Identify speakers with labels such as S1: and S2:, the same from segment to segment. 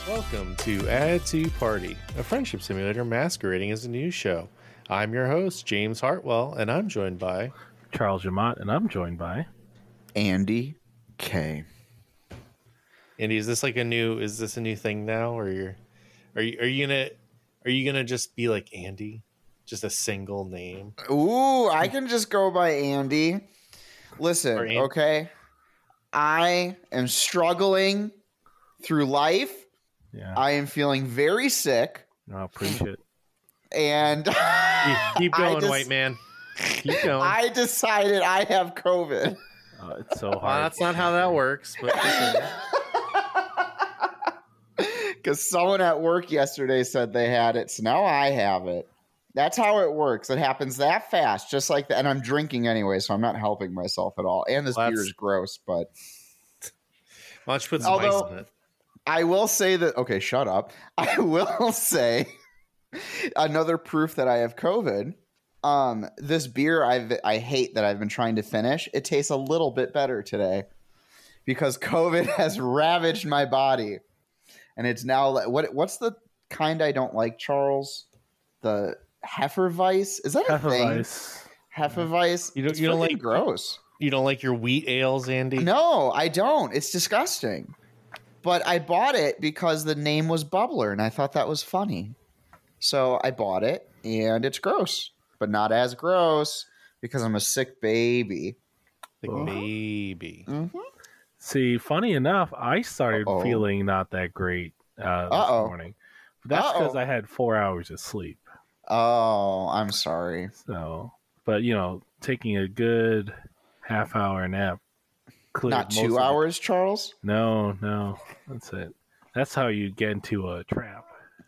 S1: Welcome to Add to Party, a friendship simulator masquerading as a news show. I'm your host, James Hartwell, and I'm joined by
S2: Charles Jamont, and I'm joined by
S3: Andy K.
S1: Andy. Is this a new thing now, or are you gonna just be like Andy, just a single name?
S3: Ooh, I can just go by Andy. Listen,
S1: Or Andy.
S3: okay, I am struggling through life.
S2: yeah.
S3: I am feeling very sick,
S2: I'll preach it.
S3: and
S1: Keep going,
S3: just-
S1: white man. Keep going.
S3: I decided I have COVID.
S2: It's so
S1: Well,
S2: hard.
S1: that's not how that works. But
S3: Because someone at work yesterday said they had it, so now I have it. That's how it works. It happens that fast, just like that. And I'm drinking anyway, so I'm not helping myself at all. And this
S1: Well,
S3: beer
S1: that's-
S3: is gross, but
S1: why don't you put some ice
S3: Although-
S1: in it?
S3: I will say that. Okay, shut up. I will say another proof that I have COVID. This beer I hate that I've been trying to finish. It tastes a little bit better today because COVID has ravaged my body, and it's now what's the kind I don't like, Charles? The Hefeweiss? Is that a thing?
S2: Hefeweiss.
S3: Hefeweiss.
S1: You don't-
S3: It's
S1: you don't
S3: freaking
S1: like-
S3: gross.
S1: You don't like your wheat ales, Andy?
S3: No, I don't. It's disgusting. But I bought it because the name was Bubbler, and I thought that was funny. So I bought it, and it's gross, but not as gross because I'm a sick baby.
S1: Like
S2: Oh.
S1: maybe.
S2: See, funny enough, I started
S3: Uh-oh.
S2: feeling not that great this
S3: Uh-oh.
S2: morning. But that's because
S3: Uh-oh.
S2: I had 4 hours of sleep.
S3: Oh, I'm sorry.
S2: So, but taking a good half-hour nap. cleared
S3: Not
S2: most of
S3: 2
S2: it.
S3: hours, Charles?
S2: No, that's it. That's how you get into a trap.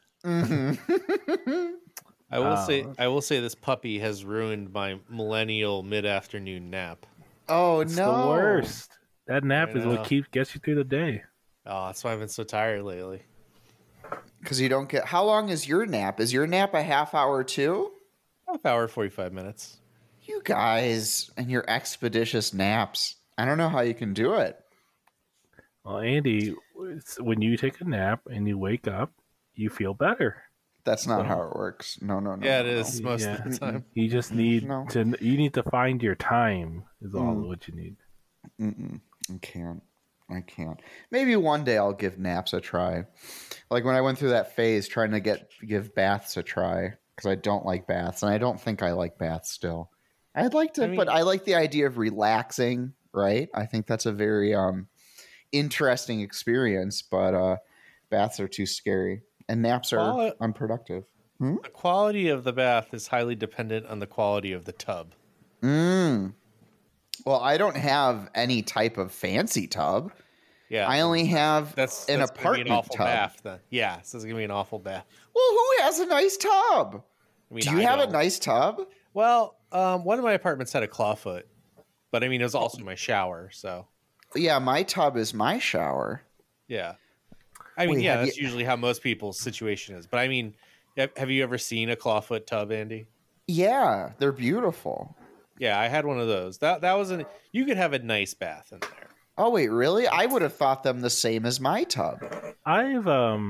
S3: Mm-hmm.
S1: I will say this puppy has ruined my millennial mid-afternoon nap.
S3: Oh,
S2: It's
S3: no.
S2: the worst. That nap
S1: I
S2: is
S1: know.
S2: what gets you through the day.
S1: Oh, that's why I've been so tired lately.
S3: Because you don't get... How long is your nap? Is your nap a half hour too?
S1: Half hour, 45 minutes.
S3: You guys and your expeditious naps. I don't know how you can do it.
S2: Well, Andy, when you take a nap and you wake up, you feel better.
S3: That's not how it works. No.
S1: Yeah, it
S3: no,
S1: is
S3: no.
S1: most
S2: Yeah.
S1: of the time.
S2: You just need
S3: No.
S2: you need to find your time is all
S3: Mm.
S2: what you need.
S3: Mm-mm. I can't. Maybe one day I'll give naps a try. Like when I went through that phase trying to give baths a try because I don't like baths and I don't think I like baths still. I'd like to, but I like the idea of relaxing, right? I think that's a very interesting experience, but baths are too scary and naps are
S1: Well,
S3: unproductive.
S1: The quality of the bath is highly dependent on the quality of the tub.
S3: Well, I don't have any type of fancy tub.
S1: Yeah,
S3: I only have
S1: that's
S3: an
S1: gonna be
S3: apartment
S1: an awful
S3: tub.
S1: bath. Then, yeah, so it's gonna be an awful bath.
S3: Well, who has a nice tub?
S1: I mean,
S3: Do you
S1: I
S3: have a
S1: don't.
S3: nice tub?
S1: Well, one of my apartments had a clawfoot, but I mean, it was also my shower. So
S3: Yeah, my tub is my shower.
S1: yeah, I mean,
S3: Wait,
S1: yeah,
S3: have
S1: that's usually how most people's situation is. But I mean, have you ever seen a clawfoot tub, Andy?
S3: Yeah, they're beautiful.
S1: Yeah, I had one of those. That was you could have a nice bath in there.
S3: Oh wait, really? I would have thought them the same as my tub.
S2: I've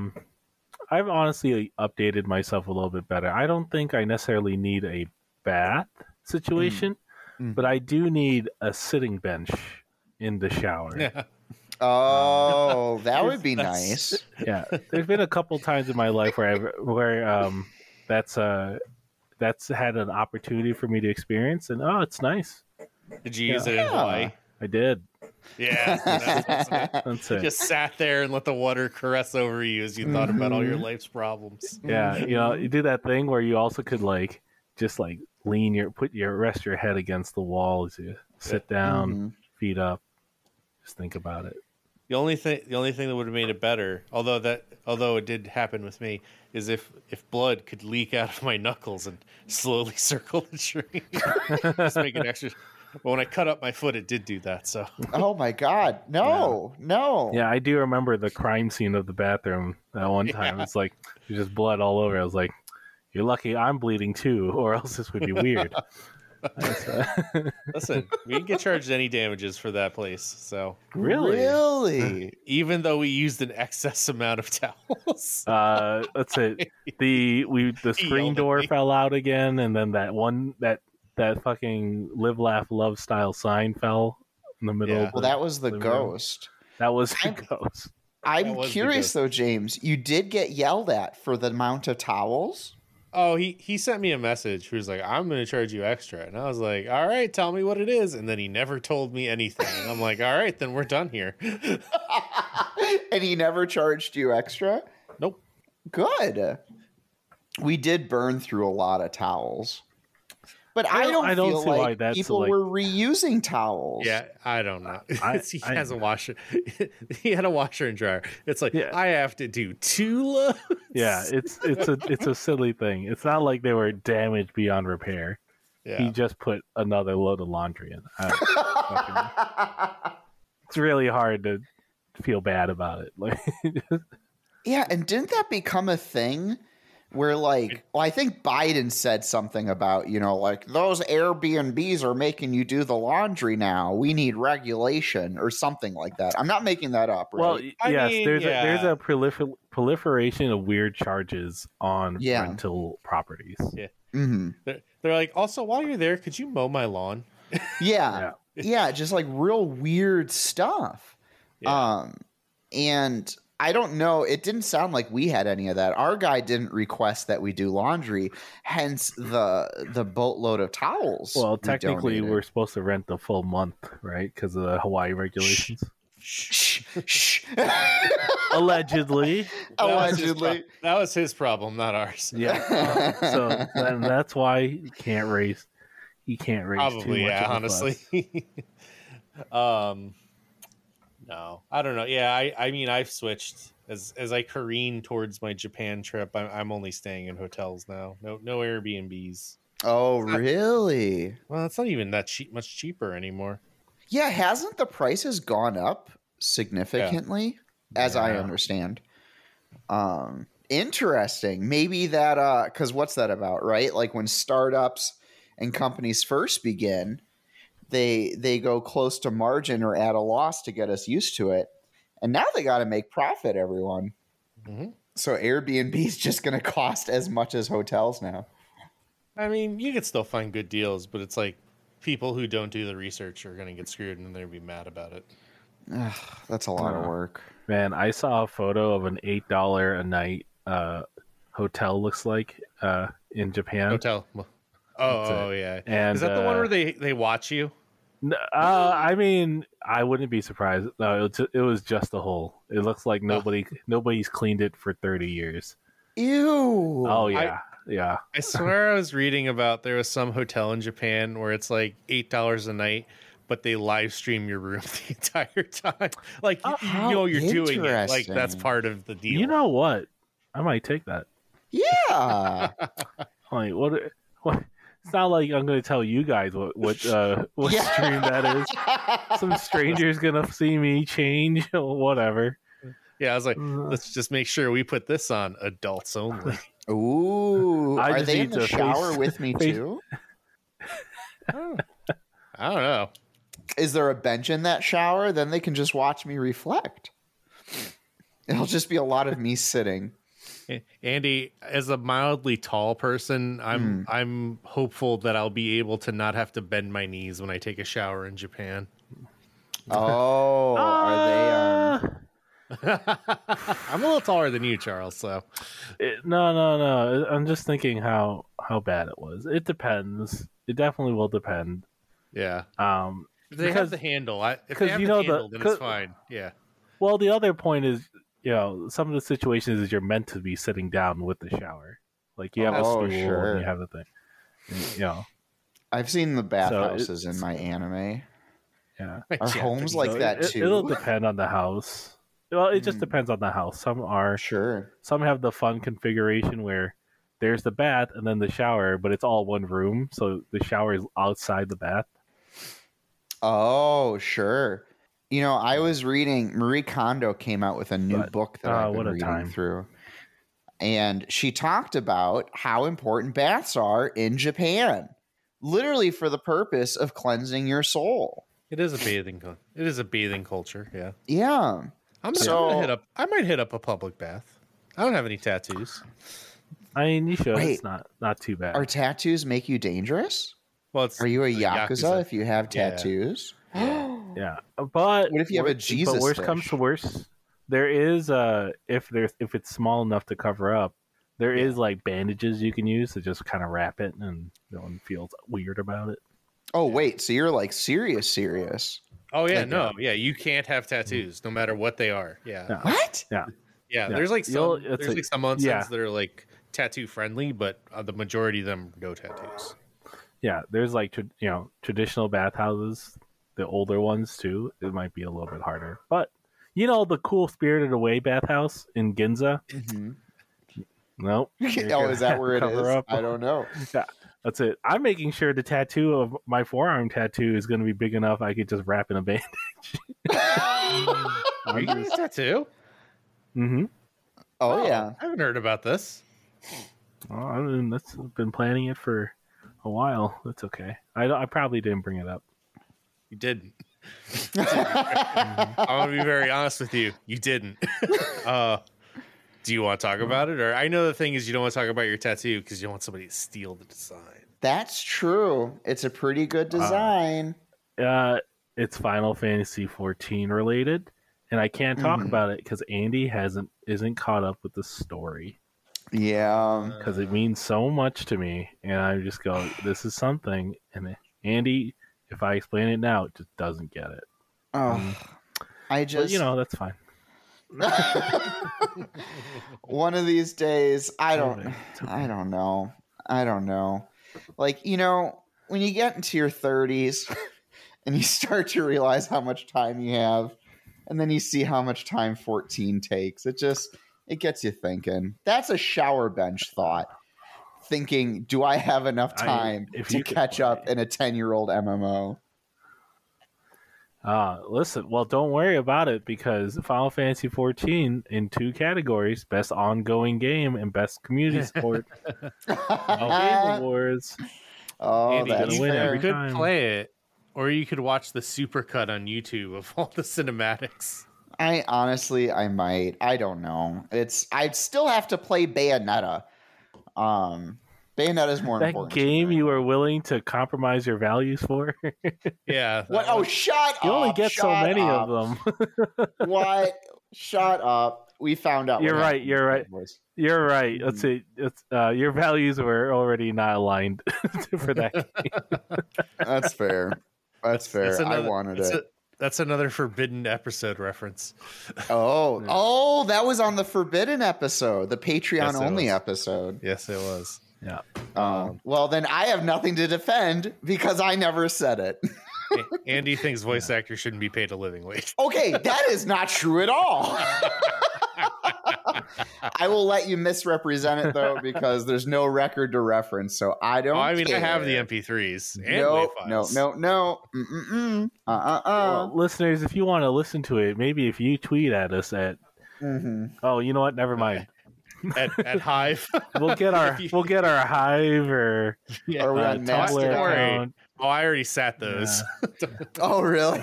S2: honestly updated myself a little bit better. I don't think I necessarily need a bath situation, but I do need a sitting bench in the shower.
S1: Yeah,
S3: Oh, that would be
S1: That's-
S3: nice.
S2: Yeah, there's been a couple times in my life where that's had an opportunity for me to experience, and it's nice.
S1: did you use it in
S3: Yeah.
S1: Hawaii?
S2: I did.
S1: Yeah,
S2: That's it.
S1: just sat there and let the water caress over you as you thought about all your life's problems.
S2: Yeah, you do that thing where you also could just rest your head against the wall as you sit down, feet up, just think about it.
S1: The only thing that would have made it better, although it did happen with me, is if blood could leak out of my knuckles and slowly circle the tree, just make it extra. But when I cut up my foot, it did do that. So
S3: Oh my God, no.
S2: Yeah, I do remember the crime scene of the bathroom that one time.
S1: Yeah.
S2: It's like there's just blood all over. I was like, "You're lucky I'm bleeding too, or else this would be weird."
S1: Listen, we didn't get charged any damages for that place. So
S3: Really?
S1: even though we used an excess amount of towels,
S2: That's it. The screen
S1: yelled at
S2: door
S1: me.
S2: fell out again, and then that fucking live laugh love style sign fell in the middle.
S1: Yeah.
S2: Of
S3: Well, that was the
S2: living room.
S3: ghost.
S2: That was the ghost.
S3: I'm
S1: was the
S3: curious
S1: ghost.
S3: though, James. You did get yelled at for the amount of towels.
S1: oh, he sent me a message. He was like, "I'm going to charge you extra," and I was like, "All right, tell me what it is." And then he never told me anything. And I'm like, "All right, then we're done here."
S3: And he never charged you extra?
S1: Nope.
S3: Good. We did burn through a lot of towels. But I don't
S2: I don't
S3: feel
S2: see why
S3: like
S2: that's,
S3: people
S2: like-
S3: were reusing towels.
S1: Yeah, I don't know. He
S2: I-
S1: has a washer. He had a washer and dryer. It's like
S2: Yeah.
S1: I have to do 2 loads.
S2: Yeah, it's a silly thing. It's not like they were damaged beyond repair.
S1: Yeah.
S2: He just put another load of laundry in. It's really hard to feel bad about it. Like,
S3: Yeah, and didn't that become a thing where, like, well, I think Biden said something about, like, those Airbnbs are making you do the laundry now. We need regulation or something like that. I'm not making that up, right?
S2: well,
S1: I
S2: yes,
S1: mean,
S2: there's
S1: yeah.
S2: a proliferation of weird charges on
S3: Yeah.
S2: rental properties.
S3: hmm
S1: They're like, also, while you're there, could you mow my lawn?
S3: Yeah. Yeah, just like real weird stuff.
S1: Yeah.
S3: And I don't know, it didn't sound like we had any of that. Our guy didn't request that we do laundry, hence the boatload of towels.
S2: Well,
S3: we
S2: technically,
S3: donated.
S2: we're supposed to rent the full month, right? Because of the Hawaii regulations.
S3: Shh, shh.
S2: Allegedly.
S3: Allegedly.
S1: That was his problem, not ours.
S2: Yeah. So then that's why you can't raise. Too
S1: Probably,
S2: much
S1: yeah,
S2: of a
S1: honestly. No, I don't know. Yeah, I mean, I've switched as I careen towards my Japan trip. I'm only staying in hotels now. No Airbnbs.
S3: Oh, really?
S1: Well, it's not even that much cheaper anymore.
S3: Yeah, hasn't the prices gone up significantly, as I
S2: Yeah.
S3: understand? Interesting. Maybe that because what's that about, right? Like when startups and companies first begin, they go close to margin or at a loss to get us used to it, and now they got to make profit. Everyone.
S1: Mhm.
S3: So Airbnb is just going to cost as much as hotels now.
S1: I mean, you could still find good deals, but it's like people who don't do the research are going to get screwed and they're going to be mad about it.
S3: Ugh, that's a lot of work.
S2: Man, I saw a photo of an $8 a night hotel. Looks like in Japan.
S1: Hotel. Oh, yeah.
S2: And
S1: Is that the one where they watch you?
S2: I mean, I wouldn't be surprised. No, it was just a hole. It looks like nobody's cleaned it for 30 years.
S3: Ew.
S2: Oh yeah, yeah.
S1: I swear I was reading about there was some hotel in Japan where it's like $8 a night, but they live stream your room the entire time. Like
S3: how
S1: you know you're doing it. Like
S3: interesting.
S1: that's part of the deal.
S2: You know what? I might take that.
S3: Yeah.
S2: Like what? It's not like I'm going to tell you guys what
S3: Yeah.
S2: stream that is. Some stranger's gonna see me change or whatever.
S1: Yeah, I was like, let's just make sure we put this on adults only.
S3: Ooh.
S2: I
S3: Are
S2: just
S3: they in
S2: need
S3: the
S2: to
S3: shower
S2: face-
S3: with me
S2: face-
S3: too?
S1: I don't know.
S3: Is there a bench in that shower? Then they can just watch me reflect. It'll just be a lot of me sitting.
S1: Andy, as a mildly tall person, I'm hopeful that I'll be able to not have to bend my knees when I take a shower in Japan.
S3: Oh, are
S1: I'm a little taller than you, Charles, so
S2: No. I'm just thinking how bad it was. It depends. It definitely will depend.
S1: yeah. If they
S2: Because-
S1: have the handle, if they
S2: 'cause
S1: have
S2: you
S1: the
S2: know
S1: handle, then it's
S2: 'cause-
S1: fine. Yeah.
S2: Well, the other point is, some of the situations is you're meant to be sitting down with the shower. Like you have a
S3: Oh,
S2: stool
S3: sure.
S2: and you have the thing.
S3: I've seen the
S2: So
S3: bathhouses in my anime.
S2: Yeah.
S3: Are homes like
S2: So
S3: that too?
S2: It'll depend on the house. Well, it just
S3: Mm.
S2: depends on the house.
S3: Sure.
S2: Some have the fun configuration where there's the bath and then the shower, but it's all one room, so the shower is outside the bath.
S3: Oh, sure. I was reading, Marie Kondo came out with a new
S2: But,
S3: book that I've been
S2: what a
S3: reading
S2: time.
S3: through. And she talked about how important baths are in Japan, literally for the purpose of cleansing your soul.
S1: It is a bathing. It is a bathing culture. Yeah.
S3: Yeah.
S1: I'm gonna hit up. I might hit up a public bath. I don't have any tattoos.
S2: I mean, you should.
S3: Wait.
S2: It's not too bad.
S3: Are tattoos make you dangerous?
S1: Well, it's
S3: Are you a
S1: the
S3: Yakuza if you have
S1: Yeah.
S3: tattoos?
S2: Yeah, but
S3: What if you have a Jesus
S2: But worse
S3: fish?
S2: comes to worse, there is if it's small enough to cover up, there is like bandages you can use to just kind of wrap it, and no one feels weird about it.
S3: Oh wait, so you're like serious?
S1: Oh yeah,
S3: Like,
S1: no, yeah. You can't have tattoos, no matter what they are. Yeah,
S2: Yeah.
S3: What?
S2: Yeah,
S1: yeah.
S2: Yeah.
S1: There's like
S2: You'll-
S1: some.
S2: it's
S1: There's
S2: like-
S1: like some onsens
S2: yeah.
S1: that are like tattoo friendly, but the majority of them no tattoos.
S2: yeah. There's like traditional bathhouses, the older ones too. It might be a little bit harder, but the cool Spirited Away bathhouse in Ginza.
S3: Mhm.
S2: Nope.
S3: Oh, is that where it
S2: Cover
S3: is?
S2: up.
S3: I don't know.
S2: That's it. I'm making sure the tattoo of my forearm tattoo is going to be big enough I could just wrap in a bandage.
S1: Are you getting a tattoo?
S2: Mm-hmm.
S3: Oh yeah.
S1: I haven't heard about this.
S2: Well, I mean, that's been planning it for a while. That's okay. I probably didn't bring it up.
S1: You didn't. I'm gonna be very honest with you. You didn't. Do you want to talk about it? Or I know the thing is you don't want to talk about your tattoo because you don't want somebody to steal the design.
S3: That's true. It's a pretty good design.
S2: It's Final Fantasy 14 related, and I can't talk
S3: Mhm.
S2: about it because Andy isn't caught up with the story
S3: Yeah.
S2: because it means so much to me, and I just go, "This is something." And Andy, if I explain it now, it just doesn't get it.
S3: Oh, I
S2: But
S3: just
S2: that's fine.
S3: one of these days. I don't
S2: It's okay.
S3: I don't know. Like, when you get into your 30s and you start to realize how much time you have, and then you see how much time 14 takes, it gets you thinking. That's a shower bench thought. Thinking, do I have enough time
S2: if
S3: to
S2: you could
S3: catch up
S2: play.
S3: in a 10-year-old MMO?
S2: Listen, well, don't worry about it because Final Fantasy 14 in 2 categories: best ongoing game and best community support. Game Awards.
S3: Oh,
S1: Andy,
S3: that's
S2: you win
S3: fair.
S2: every
S1: you could
S2: time.
S1: play it, or you could watch the supercut on YouTube of all the cinematics.
S3: I honestly, I might. I don't know. I'd still have to play Bayonetta. Bayonetta is more
S2: That
S3: important.
S2: game you were willing to compromise your values for.
S1: Yeah.
S3: What? Oh, shut up!
S2: You only get so
S3: shut
S2: many
S3: up.
S2: of them.
S3: What? Shut up! We found out.
S2: You're
S3: what
S2: right,
S3: happened,
S2: you're right.
S3: boys.
S2: You're right. Let's see. It's your values were already not aligned for that game.
S3: That's fair. That's fair. I wanted it.
S1: That's another Forbidden episode reference.
S3: Oh, that was on the Forbidden episode, the Patreon
S1: Yes, it
S3: only
S1: was.
S3: episode.
S1: Yes, it was.
S2: Yeah.
S3: Well, then I have nothing to defend because I never said it.
S1: Andy thinks voice actors shouldn't be paid a living wage.
S3: Okay, that is not true at all. I will let you misrepresent it though because there's no record to reference, so I don't.
S1: I mean, I have the
S3: care.
S1: MP3s and
S3: No,
S1: WAV
S3: no,
S1: files.
S3: no. Mm-mm-mm.
S2: Well, listeners, if you want to listen to it, maybe if you tweet at us at,
S3: Mhm.
S2: oh, you know what? Never mind.
S1: At Hive.
S2: We'll get our Hive or
S1: Yeah.
S3: Are we on
S2: Tumblr
S3: Mastodon?
S2: account.
S1: Oh, I already sat those.
S3: Oh, really?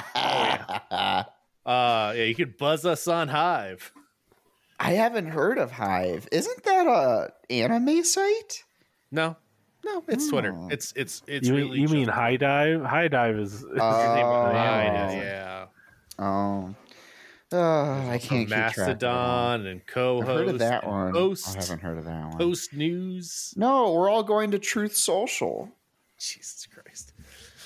S1: Yeah, you could buzz us on Hive.
S3: I haven't heard of Hive. Isn't that a anime site?
S1: No, it's Twitter.
S3: Oh.
S1: It's
S2: You,
S1: really.
S2: you mean
S1: just-
S2: High Dive? High Dive is
S3: Oh.
S1: yeah.
S3: Oh. I can't keep track. of them all.
S1: Mastodon and co-host.
S3: I've heard of that
S1: and
S3: one.
S1: Post,
S3: I haven't heard of that one.
S1: Post News.
S3: No, we're all going to Truth Social.
S1: Jesus Christ.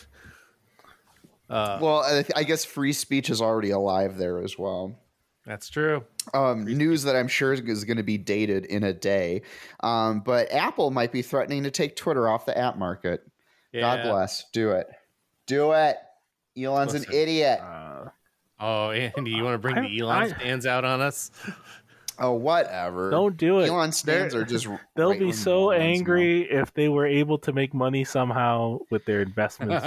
S3: Well, I guess free speech is already alive there as well.
S1: That's true.
S3: News that I'm sure is going to be dated in a day. But Apple might be threatening to take Twitter off the app market.
S1: Yeah.
S3: God bless. Do it. Do it. Elon's
S1: Listen.
S3: an idiot.
S1: Oh, Andy, you want to bring
S2: I-
S1: the Elon stands out on us?
S3: Oh, whatever.
S2: don't do it.
S3: Elon stands are just.
S2: They'll
S3: right-wing
S2: be so
S3: morons now.
S2: angry if they were able to make money somehow with their investments.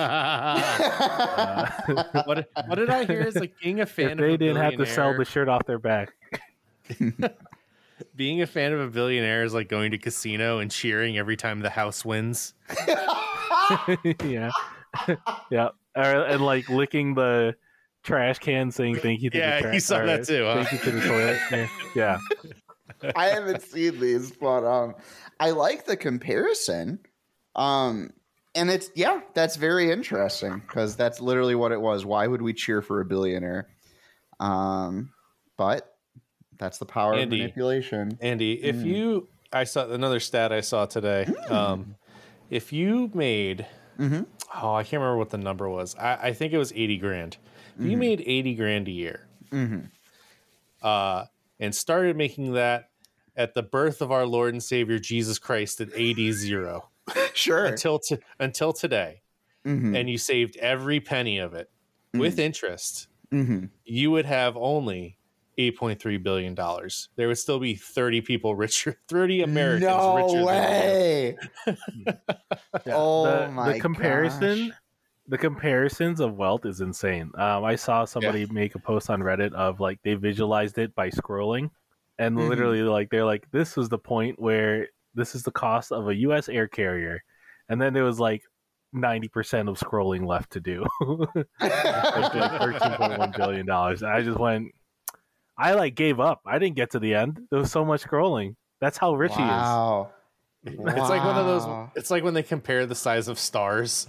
S1: what did I hear? Is like being a fan
S2: If they
S1: of a
S2: didn't have to sell the
S1: billionaire-
S2: shirt off their back.
S1: being a fan of a billionaire is like going to casino and cheering every time the house wins.
S2: Yeah, yeah, and like licking the trash can, saying "thank you" to the
S1: Yeah,
S2: trash.
S1: you saw that too, huh?
S2: Thank you to the toilet. Yeah.
S3: I haven't seen these, but I like the comparison. And it's that's very interesting because that's literally what it was. Why would we cheer for a billionaire? But that's the power of manipulation.
S1: Andy, if you, I saw another stat I saw today. If you made, oh, I can't remember what the number was. I think it was 80 grand. If you made 80 grand a year, and started making that at the birth of our Lord and Savior Jesus Christ at AD0,
S3: sure,
S1: until today, and you saved every penny of it with interest, you would have only $8.3 billion. There would still be 30 people richer, 30 Americans richer.
S3: No way. Oh my
S2: the comparison.
S3: gosh.
S2: The comparisons of wealth is insane. I saw somebody make a post on Reddit of like they visualized it by scrolling, and literally like they're like, this was the point where this is the cost of a U.S. air carrier, and then there was like 90% of scrolling left to do, like $13.1 billion. And I just went, I like gave up. I didn't get to the end. There was so much scrolling. That's how rich he is.
S1: It's like one of those. It's like when they compare the size of stars.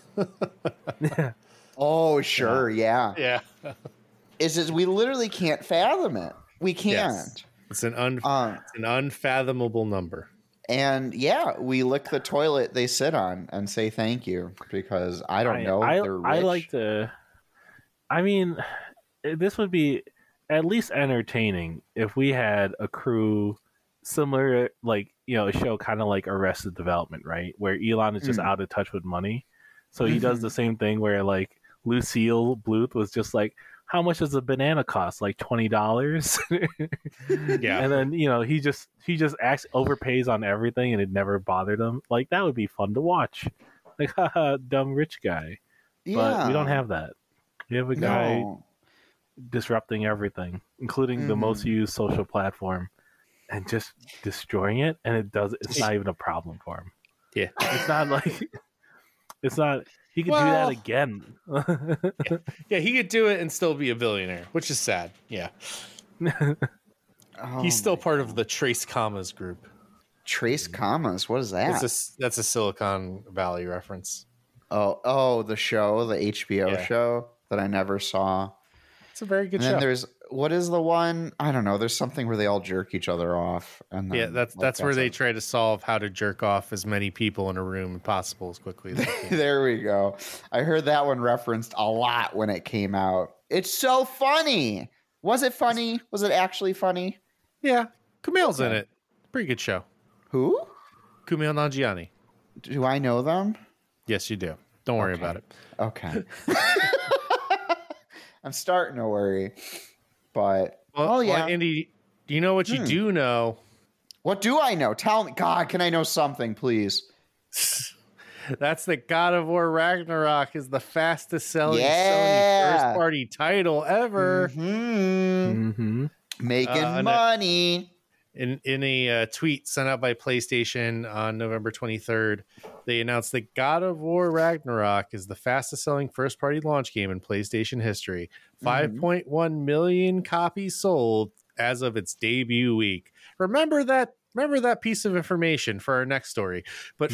S3: Oh, sure, yeah.
S1: It's
S3: just we literally can't fathom it. We can't.
S1: Yes. It's an unfathomable number.
S3: And we lick the toilet they sit on and say thank you because I don't know. They're rich.
S2: I like to. I mean, this would be at least entertaining if we had a crew similar, like a show kind of like Arrested Development, right? Where Elon is just out of touch with money. So he does the same thing where like Lucille Bluth was just like, how much does a banana cost? Like $20. And then, he just overpays on everything and it never bothered him. Like that would be fun to watch. Like, haha, dumb rich guy. But we don't have that. We have a guy disrupting everything, including the most used social platform, and just destroying it. And it's not even a problem for him.
S1: Yeah.
S2: It's not like he could do that again.
S1: He could do it and still be a billionaire, which is sad. Yeah. He's still part of the Trace Commas group.
S3: Trace Commas? What is that?
S1: That's a Silicon Valley reference.
S3: Oh, the show, the HBO show that I never saw.
S1: It's a very good show.
S3: And then there's, what is the one? I don't know. There's something where they all jerk each other off. And then,
S1: that's where they try to solve how to jerk off as many people in a room as possible as quickly as they can.
S3: There we go. I heard that one referenced a lot when it came out. It's so funny. Was it funny? Was it actually funny?
S1: Yeah. Kumail's in it. Pretty good show.
S3: Who?
S1: Kumail Nanjiani.
S3: Do I know them?
S1: Yes, you do. Don't worry about it.
S3: Okay. I'm starting to worry. But,
S1: well, Andy, do you know what you do know?
S3: What do I know? Tell me. God, can I know something, please?
S1: That's that God of War Ragnarok is the fastest selling Sony first party title ever.
S3: Making money.
S1: In a tweet sent out by PlayStation on November 23rd, they announced that God of War Ragnarok is the fastest selling first party launch game in PlayStation history. 5.1 million copies sold as of its debut week. Remember that piece of information for our next story. But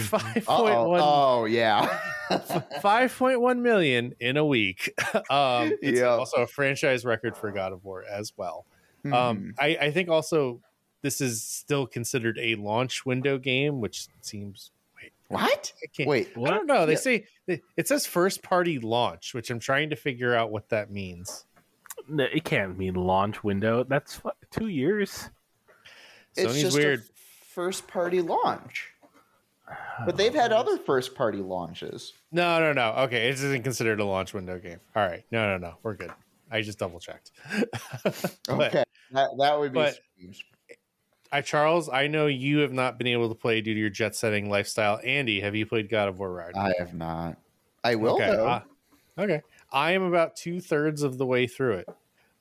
S1: 5.1 million in a week. It's also a franchise record for God of War as well. I think also this is still considered a launch window game, which seems
S3: what?
S1: I don't know. They say it says first party launch, which I'm trying to figure out what that means.
S2: It can't mean launch window. That's 2 years.
S3: It's
S1: Sony's
S3: just
S1: weird.
S3: a first party launch. But they've had other first party launches.
S1: No. Okay, it isn't considered a launch window game. All right. No. We're good. I just double checked.
S3: Okay. That would be strange.
S1: Charles, I know you have not been able to play due to your jet setting lifestyle. Andy, have you played God of War Ragnarok?
S3: I have not. I will, though.
S1: Okay. I am about 2/3 of the way through it.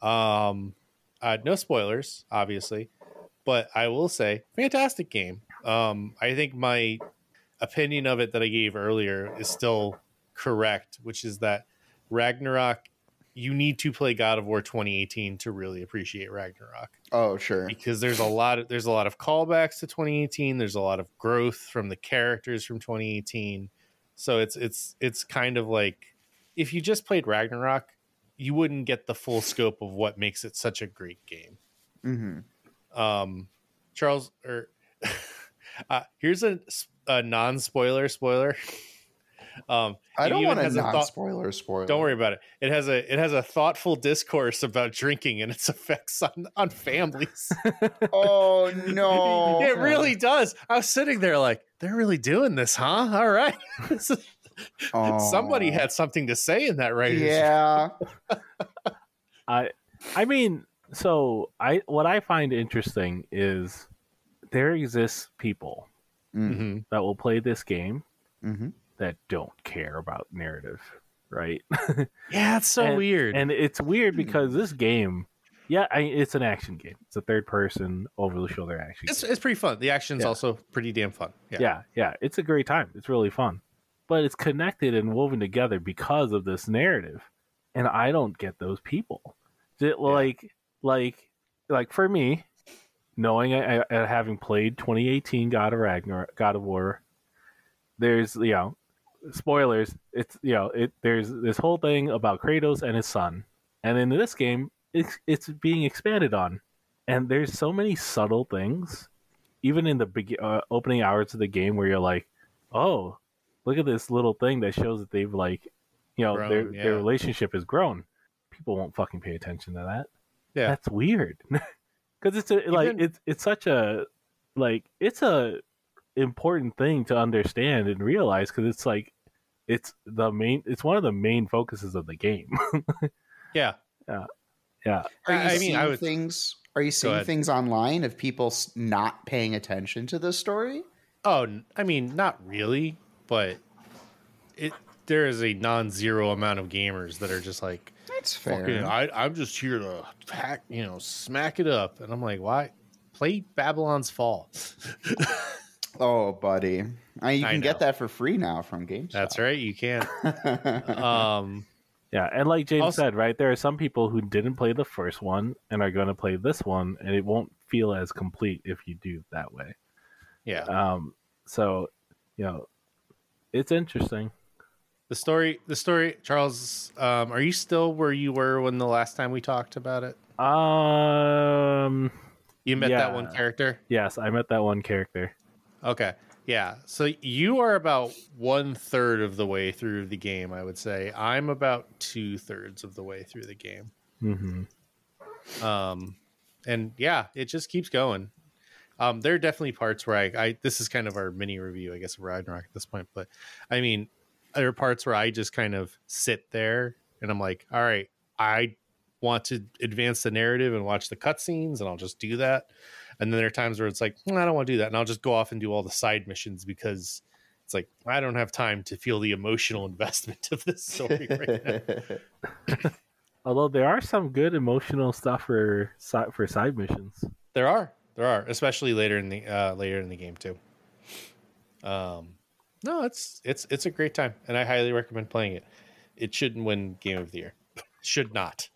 S1: No spoilers, obviously, but I will say, fantastic game. I think opinion of it that I gave earlier is still correct, which is that Ragnarok, you need to play God of War 2018 to really appreciate Ragnarok.
S3: Oh, sure.
S1: Because there's a lot of callbacks to 2018. There's a lot of growth from the characters from 2018. So it's kind of like if you just played Ragnarok, you wouldn't get the full scope of what makes it such a great game.
S3: Mm-hmm.
S1: Charles, here's a non-spoiler spoiler.
S3: I don't want a non-spoiler spoiler.
S1: Don't worry about it. It has a thoughtful discourse about drinking and its effects on families.
S3: Oh no!
S1: It really does. I was sitting there like, they're really doing this, huh? All right. Somebody had something to say in that, right?
S3: Yeah.
S2: I mean, so what I find interesting is there exists people
S1: Mm-hmm.
S2: that will play this game
S3: Mm-hmm.
S2: that don't care about narrative, right?
S1: Yeah, it's so weird.
S2: And it's weird because this game, it's an action game. It's a third-person, over-the-shoulder action game.
S1: It's pretty fun. The action's also pretty damn fun.
S2: Yeah, it's a great time. It's really fun. But it's connected and woven together because of this narrative. And I don't get those people. Like for me, knowing having played 2018 God of War, there's spoilers. It's there's this whole thing about Kratos and his son, and in this game, it's being expanded on, and there's so many subtle things, even in the opening hours of the game, where you're like, oh, look at this little thing that shows that they've grown, their relationship has grown. People won't fucking pay attention to that.
S1: Yeah,
S2: that's weird. Because it's such a important thing to understand and realize, because it's one of the main focuses of the game.
S1: Yeah.
S3: Are you seeing things online of people not paying attention to this story?
S1: Oh, I mean, not really, but there is a non-zero amount of gamers that are just like,
S3: that's fair.
S1: I'm just here to smack it up, and I'm like, why? Play Babylon's Fall.
S3: Oh, buddy, you can get that for free now from GameStop.
S1: That's right, you can.
S2: Yeah, and like James said, right, there are some people who didn't play the first one and are going to play this one, and it won't feel as complete if you do that way.
S1: Yeah.
S2: So, it's interesting.
S1: The story, Charles. Are you still where you were when the last time we talked about it? You met that one character?
S2: Yes, I met that one character.
S1: Okay. Yeah. So you are about 1/3 of the way through the game, I would say. I'm about 2/3 of the way through the game.
S2: Mm-hmm.
S1: And yeah, it just keeps going. There are definitely parts where I this is kind of our mini review, I guess, of Ragnarok at this point. But I mean, there are parts where I just kind of sit there and I'm like, all right, I want to advance the narrative and watch the cutscenes, and I'll just do that. And then there are times where it's like, I don't want to do that, and I'll just go off and do all the side missions because it's like I don't have time to feel the emotional investment of this story right now.
S2: Although there are some good emotional stuff for side missions.
S1: There are, especially later in the game too. No, it's a great time, and I highly recommend playing it. It shouldn't win Game of the Year. Should not.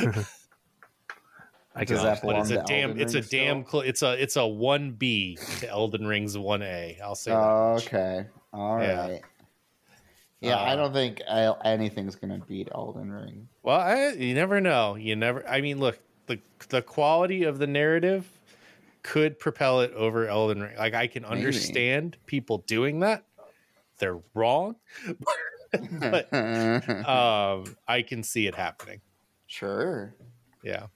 S3: Does that belong
S1: it's a
S3: to
S1: damn.
S3: Elden
S1: It's a
S3: Ring
S1: damn. It's a 1B to Elden Ring's 1A. I'll say.
S3: Okay. All right. Yeah, I don't think anything's gonna beat Elden Ring.
S1: Well, you never know. I mean, look, the quality of the narrative could propel it over Elden Ring. Like, I can understand people doing that. They're wrong, but I can see it happening.
S3: Sure.
S1: Yeah.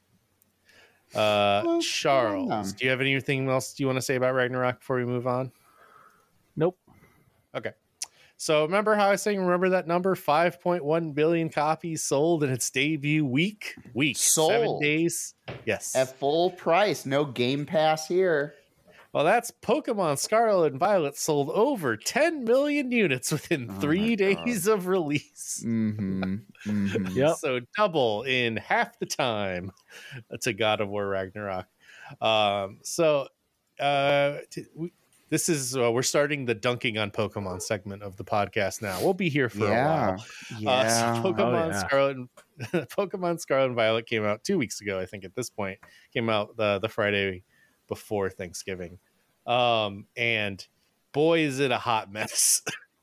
S1: Charles, do you have anything else you want to say about Ragnarok before we move on?
S2: Nope.
S1: Okay. So remember how I was saying, remember that number, 5.1 billion copies sold in its debut week,
S3: sold.
S1: 7 days. Yes.
S3: At full price. No Game Pass here.
S1: Well, that's Pokemon Scarlet and Violet sold over 10 million units within 3 days of release.
S3: Mm-hmm. Mm-hmm.
S2: Yep.
S1: So double in half the time to God of War Ragnarok. this is we're starting the dunking on Pokemon segment of the podcast now. We'll be here for a while.
S3: Yeah.
S1: So Pokemon
S2: yeah.
S1: Scarlet, Pokemon Scarlet and Violet came out 2 weeks ago. I think at this point came out the Friday before Thanksgiving, and boy is it a hot mess.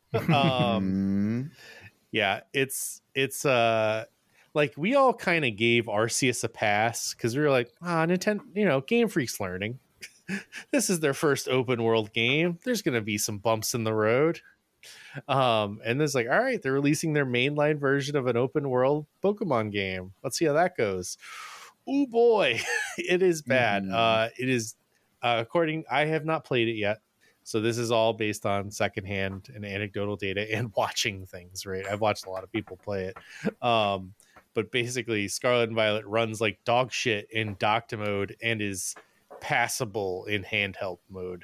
S1: Yeah, it's like we all kind of gave Arceus a pass because we were like, Nintendo, Game Freak's learning. This is their first open world game. There's going to be some bumps in the road. And it's like, all right, they're releasing their mainline version of an open world Pokemon game. Let's see how that goes. Oh boy, it is bad. It is I have not played it yet. So this is all based on secondhand and anecdotal data and watching things, right? I've watched a lot of people play it. But basically Scarlet and Violet runs like dog shit in Docta mode and is passable in handheld mode.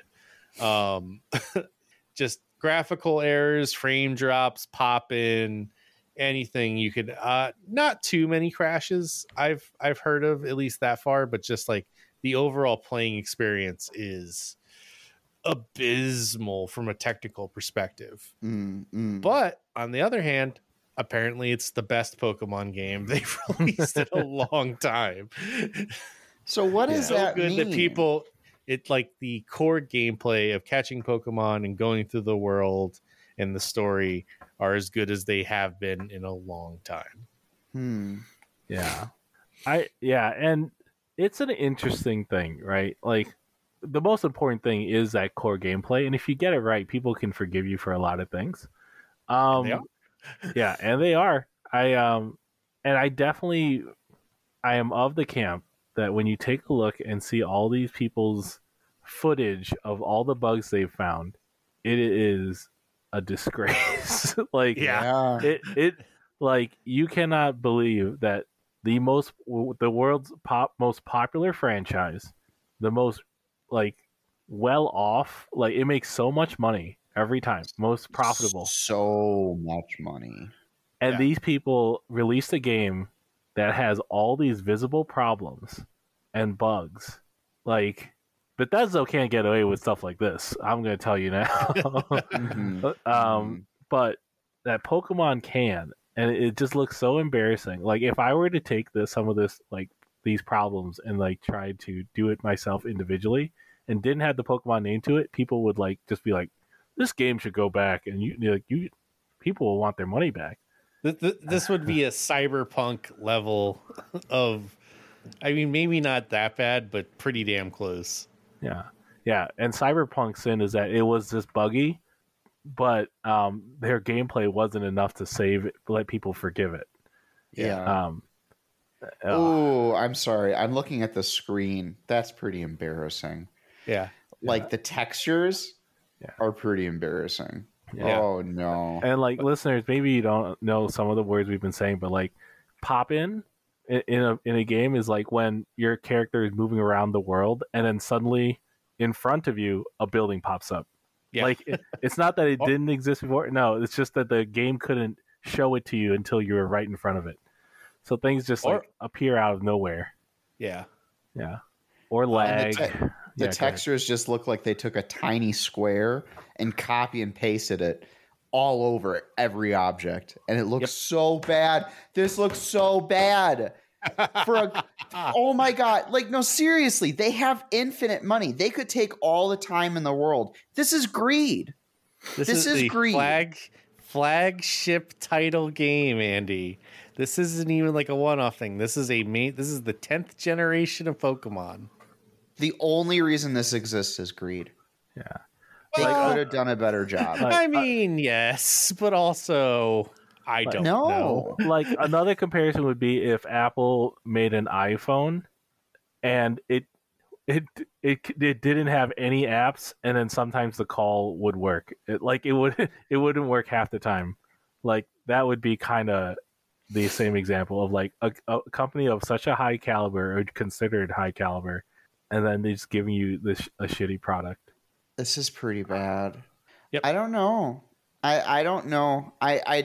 S1: Just graphical errors, frame drops, pop in, anything you could not too many crashes I've heard of, at least that far, but just like the overall playing experience is abysmal from a technical perspective. But on the other hand, apparently it's the best Pokemon game they've released in a long time.
S3: So what does that
S1: good
S3: mean?
S1: that people, it's like the core gameplay of catching Pokemon and going through the world and the story are as good as they have been in a long time.
S2: Yeah. And it's an interesting thing, right? Like the most important thing is that core gameplay, and if you get it right, people can forgive you for a lot of things.
S1: And they are.
S2: Yeah, and they are. I am of the camp that when you take a look and see all these people's footage of all the bugs they've found, it is a disgrace. Like it like you cannot believe that the world's most popular franchise, the most like well off, like it makes so much money every time, most profitable,
S3: so much money,
S2: and these people released a game that has all these visible problems and bugs. Like Bethesda can't get away with stuff like this, I'm going to tell you now. But that Pokemon can, and it just looks so embarrassing. Like if I were to take some of this, like these problems, and like try to do it myself individually, and didn't have the Pokemon name to it, people would like just be like, "This game should go back," and people will want their money back.
S1: This would be a cyberpunk level of, I mean, maybe not that bad, but pretty damn close.
S2: Yeah. And Cyberpunk's sin is that it was just buggy, but their gameplay wasn't enough to save it, let people forgive it.
S3: Oh, I'm sorry. I'm looking at the screen. That's pretty embarrassing.
S1: Yeah.
S3: Like the textures are pretty embarrassing.
S2: Yeah.
S3: Oh no.
S2: And like listeners, maybe you don't know some of the words we've been saying, but like pop in a game is like when your character is moving around the world and then suddenly in front of you a building pops up.
S1: Yeah.
S2: Like it's not that it didn't exist before. No, it's just that the game couldn't show it to you until you were right in front of it. So things just like appear out of nowhere.
S1: Yeah.
S2: Or lag.
S3: The textures just look like they took a tiny square and copy and pasted it all over every object, and it looks so bad. This looks so bad. Oh my god! Like, no, seriously, they have infinite money. They could take all the time in the world. This is greed. This is greed.
S1: Flagship title game, Andy. This isn't even like a one-off thing. This is the 10th generation of Pokemon.
S3: The only reason this exists is greed.
S2: Yeah.
S3: They could have done a better job.
S1: I mean, yes, but also I don't know.
S2: Like another comparison would be if Apple made an iPhone and it didn't have any apps, and then sometimes the call would work. It wouldn't work half the time. Like that would be kind of the same example of like a company of such a high caliber, or considered high caliber, and then they're just giving you a shitty product. This
S3: is pretty bad.
S1: Yep.
S3: I don't know. I don't know. I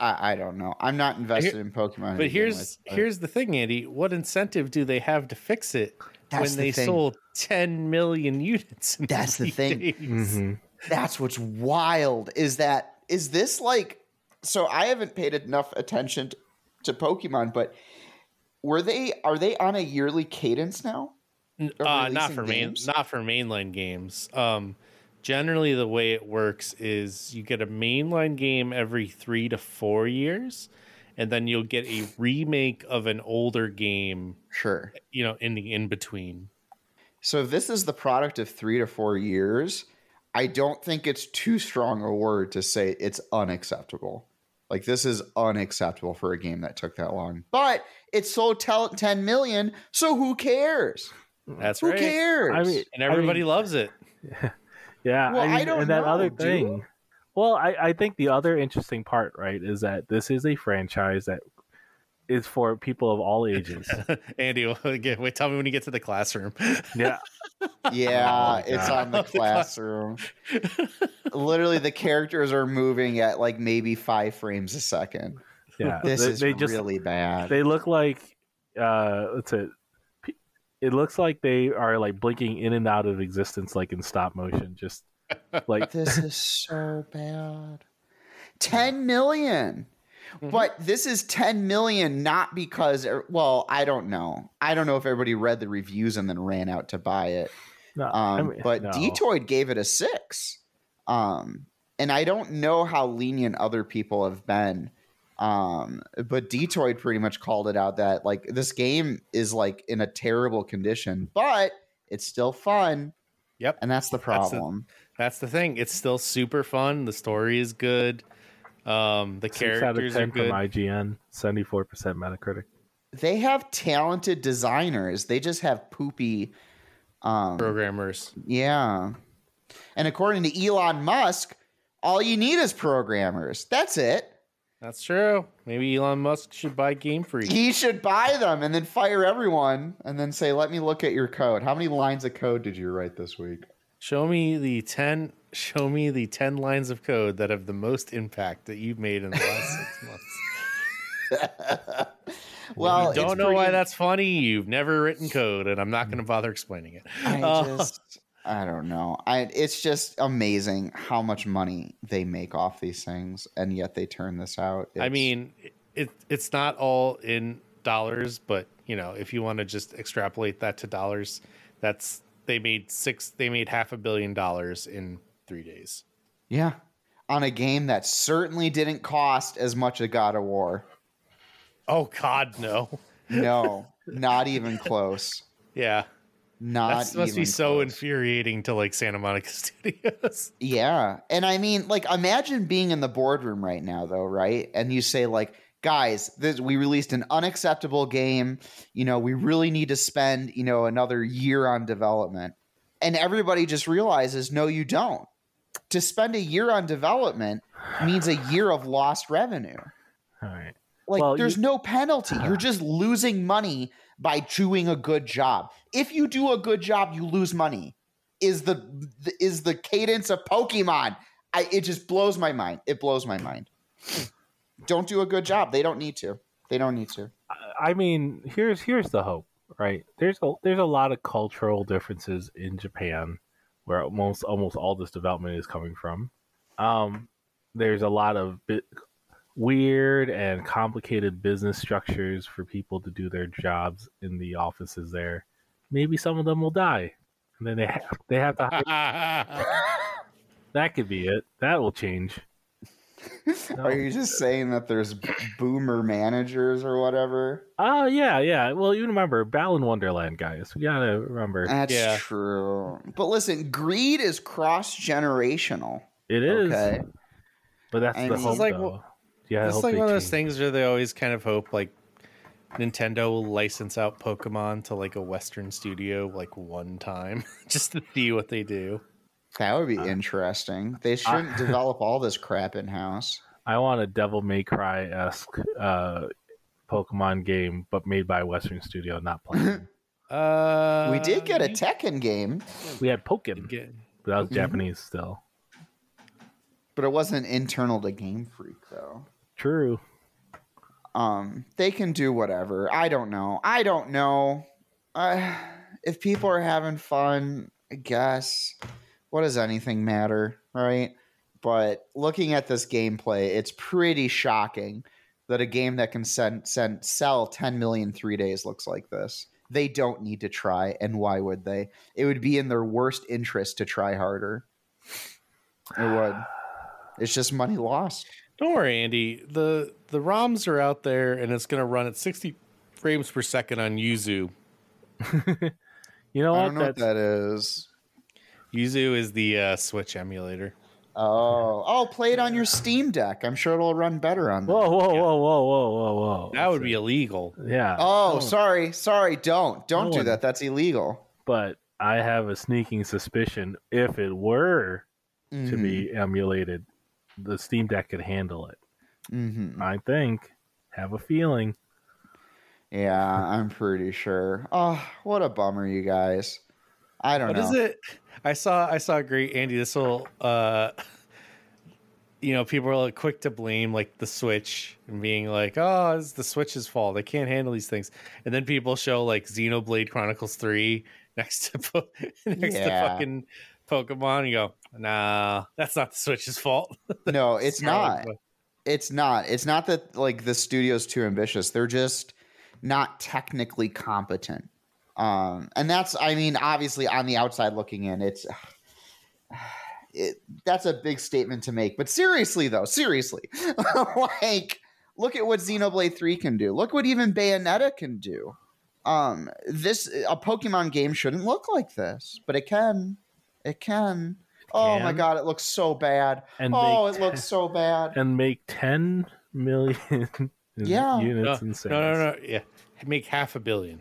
S3: I don't know. I'm not invested in Pokemon.
S1: But here's the thing, Andy. What incentive do they have to fix it when they sold 10 million units?
S3: That's the thing.
S2: Mm-hmm.
S3: That's what's wild. Is this like? So I haven't paid enough attention to Pokemon, but are they on a yearly cadence now?
S1: Not for mainline games. Generally, the way it works is you get a mainline game every 3 to 4 years, and then you'll get a remake of an older game.
S3: Sure.
S1: In the in between.
S3: So if this is the product of 3 to 4 years, I don't think it's too strong a word to say it's unacceptable. Like, this is unacceptable for a game that took that long. But it sold 10 million, so who cares?
S1: That's
S3: who
S1: right.
S3: cares?
S1: And everybody loves it.
S2: Yeah.
S3: Well, I don't
S2: and that
S3: know,
S2: other
S3: dude.
S2: thing. Well, I think the other interesting part, right, is that this is a franchise that is for people of all ages.
S1: Andy, wait, tell me when you get to the classroom.
S2: Yeah.
S3: Yeah,
S2: Oh,
S3: it's
S2: God.
S3: on the classroom. Literally, the characters are moving at like maybe 5 frames a second.
S2: Yeah.
S3: This is
S2: they just
S3: really bad.
S2: They look like it looks like they are like blinking in and out of existence, like in stop motion. Just like
S3: This is so bad. 10 million.
S1: Mm-hmm.
S3: But this is 10 million not because, well, I don't know. I don't know if everybody read the reviews and then ran out to buy it.
S2: no,
S3: But
S2: no.
S3: Detoid gave it a 6. And I don't know how lenient other people have been. But Detoid pretty much called it out that like this game is like in a terrible condition, but it's still fun.
S1: Yep.
S3: And that's the problem.
S1: That's the thing. It's still super fun. The story is good. The
S2: 6 out of
S1: characters
S2: 10
S1: are good.
S2: from IGN, 74% Metacritic.
S3: They have talented designers. They just have poopy
S1: Programmers.
S3: Yeah. And according to Elon Musk, all you need is programmers. That's it.
S1: That's true. Maybe Elon Musk should buy Game Freak.
S3: He should buy them and then fire everyone and then say, let me look at your code. How many lines of code did you write this week?
S1: Show me the 10 lines of code that have the most impact that you've made in the last 6 months.
S3: Well,
S1: If you don't
S3: it's
S1: know why
S3: pretty-
S1: that's funny, you've never written code, and I'm not going to bother explaining it.
S3: I don't know. It's just amazing how much money they make off these things, and yet they turn this out.
S1: I mean, it's not all in dollars, but if you want to just extrapolate that to dollars, they made $500 million in 3 days.
S3: Yeah, on a game that certainly didn't cost as much as God of War.
S1: Oh God, no.
S3: No, not even close.
S1: Yeah,
S3: Not
S1: that must be
S3: even
S1: so
S3: close.
S1: infuriating to like Santa Monica Studios.
S3: Yeah. And I mean, like, imagine being in the boardroom right now, though, right? And you say, like, guys, we released an unacceptable game. We really need to spend, another year on development. And everybody just realizes, no, you don't. To spend a year on development means a year of lost revenue.
S2: All right.
S3: Like,
S2: Well,
S3: there's no penalty. You're just losing money by doing a good job. If you do a good job, you lose money. Is the cadence of Pokemon? It just blows my mind. It blows my mind. Don't do a good job. They don't need to. They don't need to.
S2: I mean, here's the hope, right? There's a lot of cultural differences in Japan, where almost all this development is coming from. There's a lot of weird and complicated business structures for people to do their jobs in the offices there. Maybe some of them will die, and then they have to hire. That could be it. That will change. No.
S3: Are you just saying that there's boomer managers or whatever?
S2: Oh, yeah. Well, you remember Balan Wonderland, guys. We gotta remember.
S3: That's true. But listen, greed is cross-generational.
S2: It is.
S3: Okay.
S2: But that's
S3: I
S2: the
S3: mean-
S2: hope,
S1: It's like-
S2: though. Yeah, I
S1: It's
S2: hope
S1: like
S2: they
S1: one of those
S2: change.
S1: things where they always kind of hope like Nintendo will license out Pokemon to like a Western studio like one time just to see what they do.
S3: That would be interesting. They shouldn't develop all this crap in-house.
S2: I want a Devil May Cry-esque Pokemon game, but made by a Western studio, not Platinum.
S3: We did get a Tekken game,
S2: We had Pokken, but that was Japanese still.
S3: but it wasn't internal to Game Freak, though.
S2: True.
S3: They can do whatever. I don't know. If people are having fun, I guess. What does anything matter, right? But looking at this gameplay, it's pretty shocking that a game that can sell 10 million 3 days looks like this. They don't need to try, and why would they? It would be in their worst interest to try harder. It would. It's just money lost.
S1: Don't worry, Andy. The ROMs are out there, and it's going to run at 60 frames per second on Yuzu.
S2: You know
S3: I
S2: what?
S3: don't know what that is.
S1: Yuzu is the Switch emulator.
S3: Oh, play it on your Steam Deck. I'm sure it'll run better on that.
S2: Whoa.
S1: That would be illegal.
S2: Yeah.
S3: Oh, sorry. Don't do that. That's illegal.
S2: But I have a sneaking suspicion if it were to be emulated, the Steam Deck could handle it.
S3: Mm-hmm.
S2: I think. Have a feeling.
S3: Yeah, I'm pretty sure. Oh, what a bummer, you guys. I don't know.
S1: What is it? I saw a great Andy. This will, people are like quick to blame like the Switch and being like, "Oh, it's the Switch's fault. They can't handle these things." And then people show like Xenoblade Chronicles 3 next to fucking Pokemon, and you go, "Nah, that's not the Switch's fault."
S3: No, it's not. It's not. It's not that like the studio's too ambitious. They're just not technically competent. And that's, I mean, obviously on the outside looking in, that's a big statement to make. But seriously, though, like, look at what Xenoblade 3 can do. Look what even Bayonetta can do. A Pokemon game shouldn't look like this, but it can. It can. Oh my God, it looks so bad. It looks so bad.
S2: And make 10 million units in sales.
S1: No. Yeah. Make $500 million.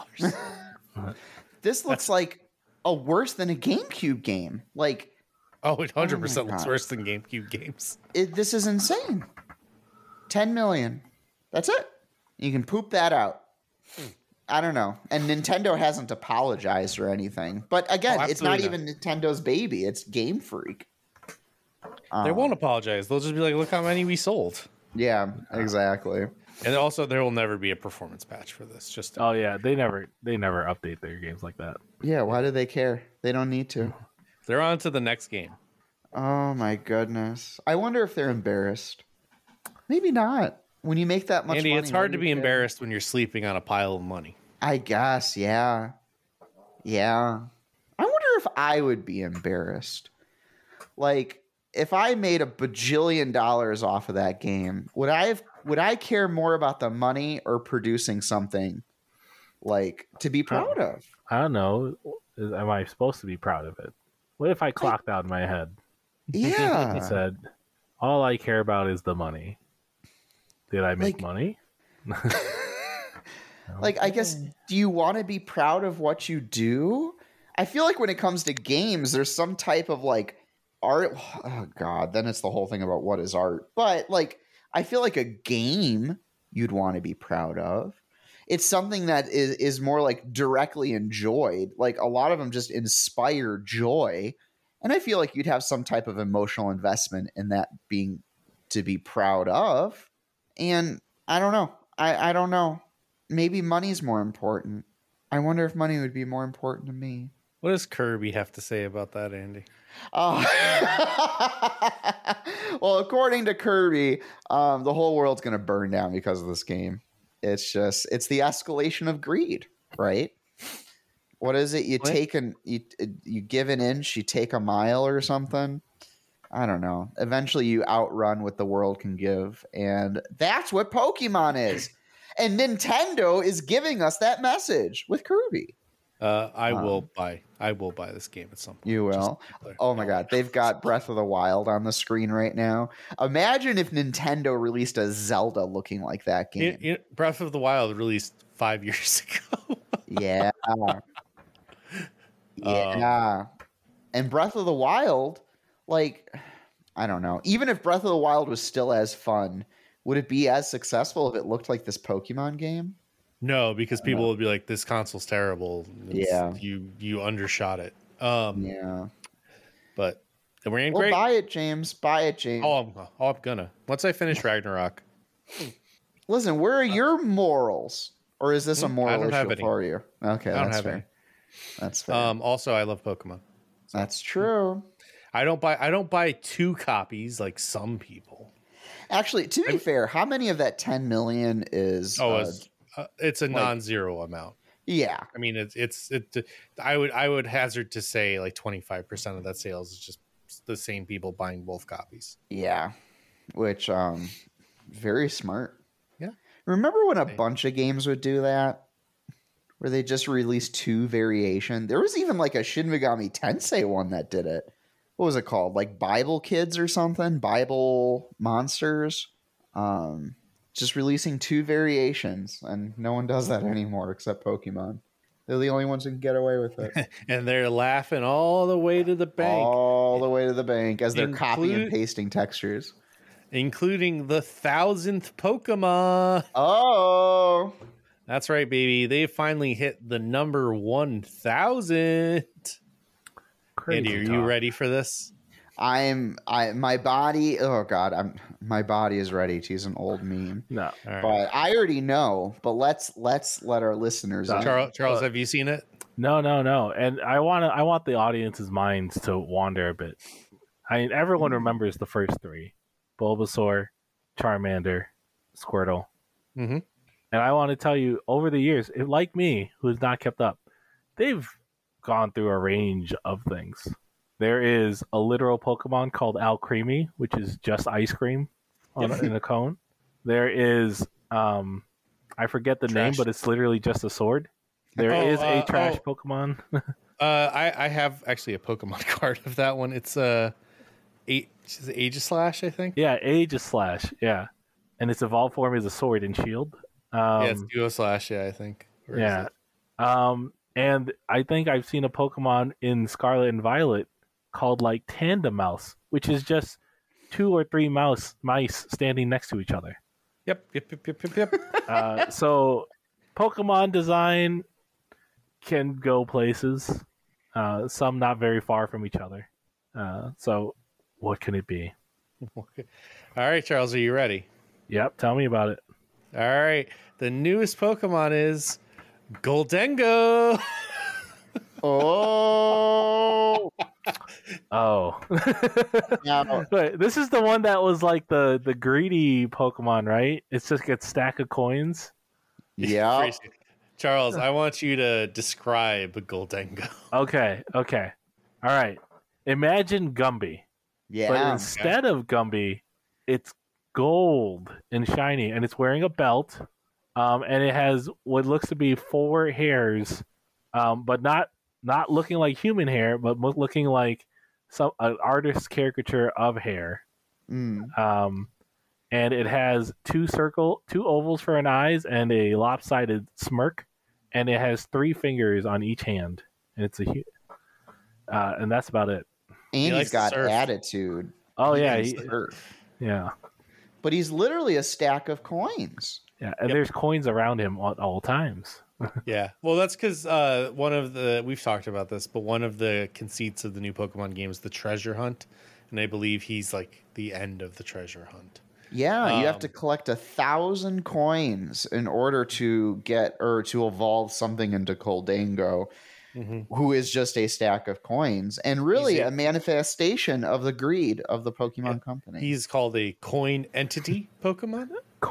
S3: This looks like a worse than a GameCube game. Like,
S1: it 100% looks worse than GameCube games.
S3: This is insane. 10 million. That's it. You can poop that out. I don't know. And Nintendo hasn't apologized or anything. But again, it's not even Nintendo's baby. It's Game Freak.
S1: They won't apologize. They'll just be like, look how many we sold.
S3: Yeah, exactly.
S1: And also, there will never be a performance patch for this.
S2: They never update their games like that.
S3: Yeah, why do they care? They don't need to.
S1: They're on to the next game.
S3: Oh my goodness. I wonder if they're embarrassed. Maybe not. When you make that much
S1: Andy,
S3: money,
S1: it's hard to be embarrassed when you're sleeping on a pile of money.
S3: I guess, yeah. Yeah. I wonder if I would be embarrassed. Like, if I made $1 bajillion off of that game, would I care more about the money or producing something like to be proud of?
S2: I don't know. Am I supposed to be proud of it? What if I clocked out in my head?
S3: Yeah.
S2: And said, all I care about is the money. Did I make money?
S3: Like, I guess, do you want to be proud of what you do? I feel like when it comes to games, there's some type of like art. Oh God, then it's the whole thing about what is art. But like, I feel like a game you'd want to be proud of. It's something that is more like directly enjoyed. Like a lot of them just inspire joy. And I feel like you'd have some type of emotional investment in that being to be proud of. And I don't know. I don't know. Maybe money's more important. I wonder if money would be more important to me.
S1: What does Kirby have to say about that, Andy?
S3: Well, according to Kirby, the whole world's going to burn down because of this game. It's the escalation of greed, right? What is it? You give an inch, you take a mile or something. I don't know. Eventually you outrun what the world can give. And that's what Pokemon is. And Nintendo is giving us that message with Kirby.
S1: I will buy this game at some point.
S3: You will. Oh my God. They've got Breath of the Wild on the screen right now. Imagine if Nintendo released a Zelda looking like that game.
S1: Breath of the Wild released 5 years ago.
S3: Yeah. Yeah. And Breath of the Wild, like, I don't know. Even if Breath of the Wild was still as fun, would it be as successful if it looked like this Pokemon game?
S1: No, because people would be like, "This console's terrible." You undershot it.
S3: Yeah,
S1: but we're in great.
S3: Buy it, James. Buy it, James.
S1: I'm gonna once I finish Ragnarok,
S3: Listen, where are your morals? Or is this a
S1: I
S3: moral
S1: don't have
S3: issue
S1: any.
S3: for you? Okay,
S1: I don't
S3: that's
S1: have
S3: fair.
S1: any.
S3: That's fair.
S1: Also, I love Pokemon.
S3: That's true.
S1: I don't buy 2 copies like some people.
S3: Actually, to be fair, how many of that 10 million is?
S1: It's a non-zero amount.
S3: Yeah,
S1: I mean, I would hazard to say like 25% of that sales is just the same people buying both copies.
S3: yeah, which very smart.
S1: Yeah.
S3: Remember when a bunch of games would do that, where they just released 2 variation? There was even like a Shin Megami Tensei one that did it. What was it called? Like Bible Kids or something? Bible Monsters. Just releasing 2 variations, and no one does that anymore except Pokemon. They're the only ones who can get away with it.
S1: And they're laughing all the way to the bank.
S3: All the way to the bank as they're copying and pasting textures.
S1: Including the 1,000th Pokemon.
S3: Oh!
S1: That's right, baby. They finally hit the number 1,000. Andy, are you ready for this?
S3: My body. Oh God, my body is ready to use an old meme.
S2: No,
S3: right. But I already know. But let's let our listeners.
S1: Charles, have you seen it?
S2: No. And I want the audience's minds to wander a bit. I mean, everyone remembers the first 3: Bulbasaur, Charmander, Squirtle.
S1: Mm-hmm.
S2: And I want to tell you, over the years, like me, who's not kept up, they've gone through a range of things. There is a literal Pokemon called Alcremie, which is just ice cream in a cone. There is, I forget the name, but it's literally just a sword. There is a trash Pokemon.
S1: I have actually a Pokemon card of that one. It's Aegislash, I think.
S2: Yeah, Aegislash. Yeah, and its evolved form is a sword and shield.
S1: It's Duoslash. Yeah, I think.
S2: Yeah. And I think I've seen a Pokemon in Scarlet and Violet called like Tandemouse, which is just 2 or 3 mice standing next to each other.
S1: Yep.
S2: So Pokemon design can go places, some not very far from each other. So what can it be?
S1: All right, Charles, are you ready?
S2: Yep, tell me about it.
S1: All right. The newest Pokemon is Goldengo.
S3: Oh.
S2: Now, wait, this is the one that was like the greedy Pokemon, right? It's just a stack of coins.
S3: Yeah.
S1: Charles, I want you to describe Goldengo.
S2: Okay. All right. Imagine Gumby.
S3: Yeah.
S2: But instead of Gumby, it's gold and shiny, and it's wearing a belt. And it has what looks to be 4 hairs, but not looking like human hair, but looking like an artist's caricature of hair. And it has 2 ovals for an eyes and a lopsided smirk, and it has 3 fingers on each hand, and it's and that's about it.
S3: And he's got attitude.
S2: Oh
S3: he
S2: yeah, yeah.
S3: But he's literally a stack of coins.
S2: Yeah, and there's coins around him at all times.
S1: Yeah, well, that's because we've talked about this, but one of the conceits of the new Pokemon game is the treasure hunt, and I believe he's like the end of the treasure hunt.
S3: Yeah, you have to collect 1,000 coins in order to get or to evolve something into Goldengo, who is just a stack of coins and really a manifestation of the greed of the Pokemon company.
S1: He's called a coin entity Pokemon.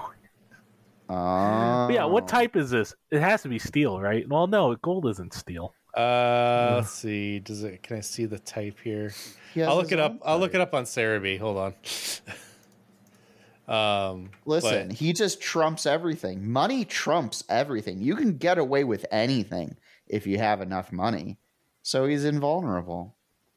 S2: But yeah, what type is this? It has to be steel, right? Well, no, gold isn't steel.
S1: Let's see. Can I see the type here? I'll look it up. I'll look it up on Cerebi. Hold on.
S3: Listen, he just trumps everything. Money trumps everything. You can get away with anything if you have enough money. So he's invulnerable.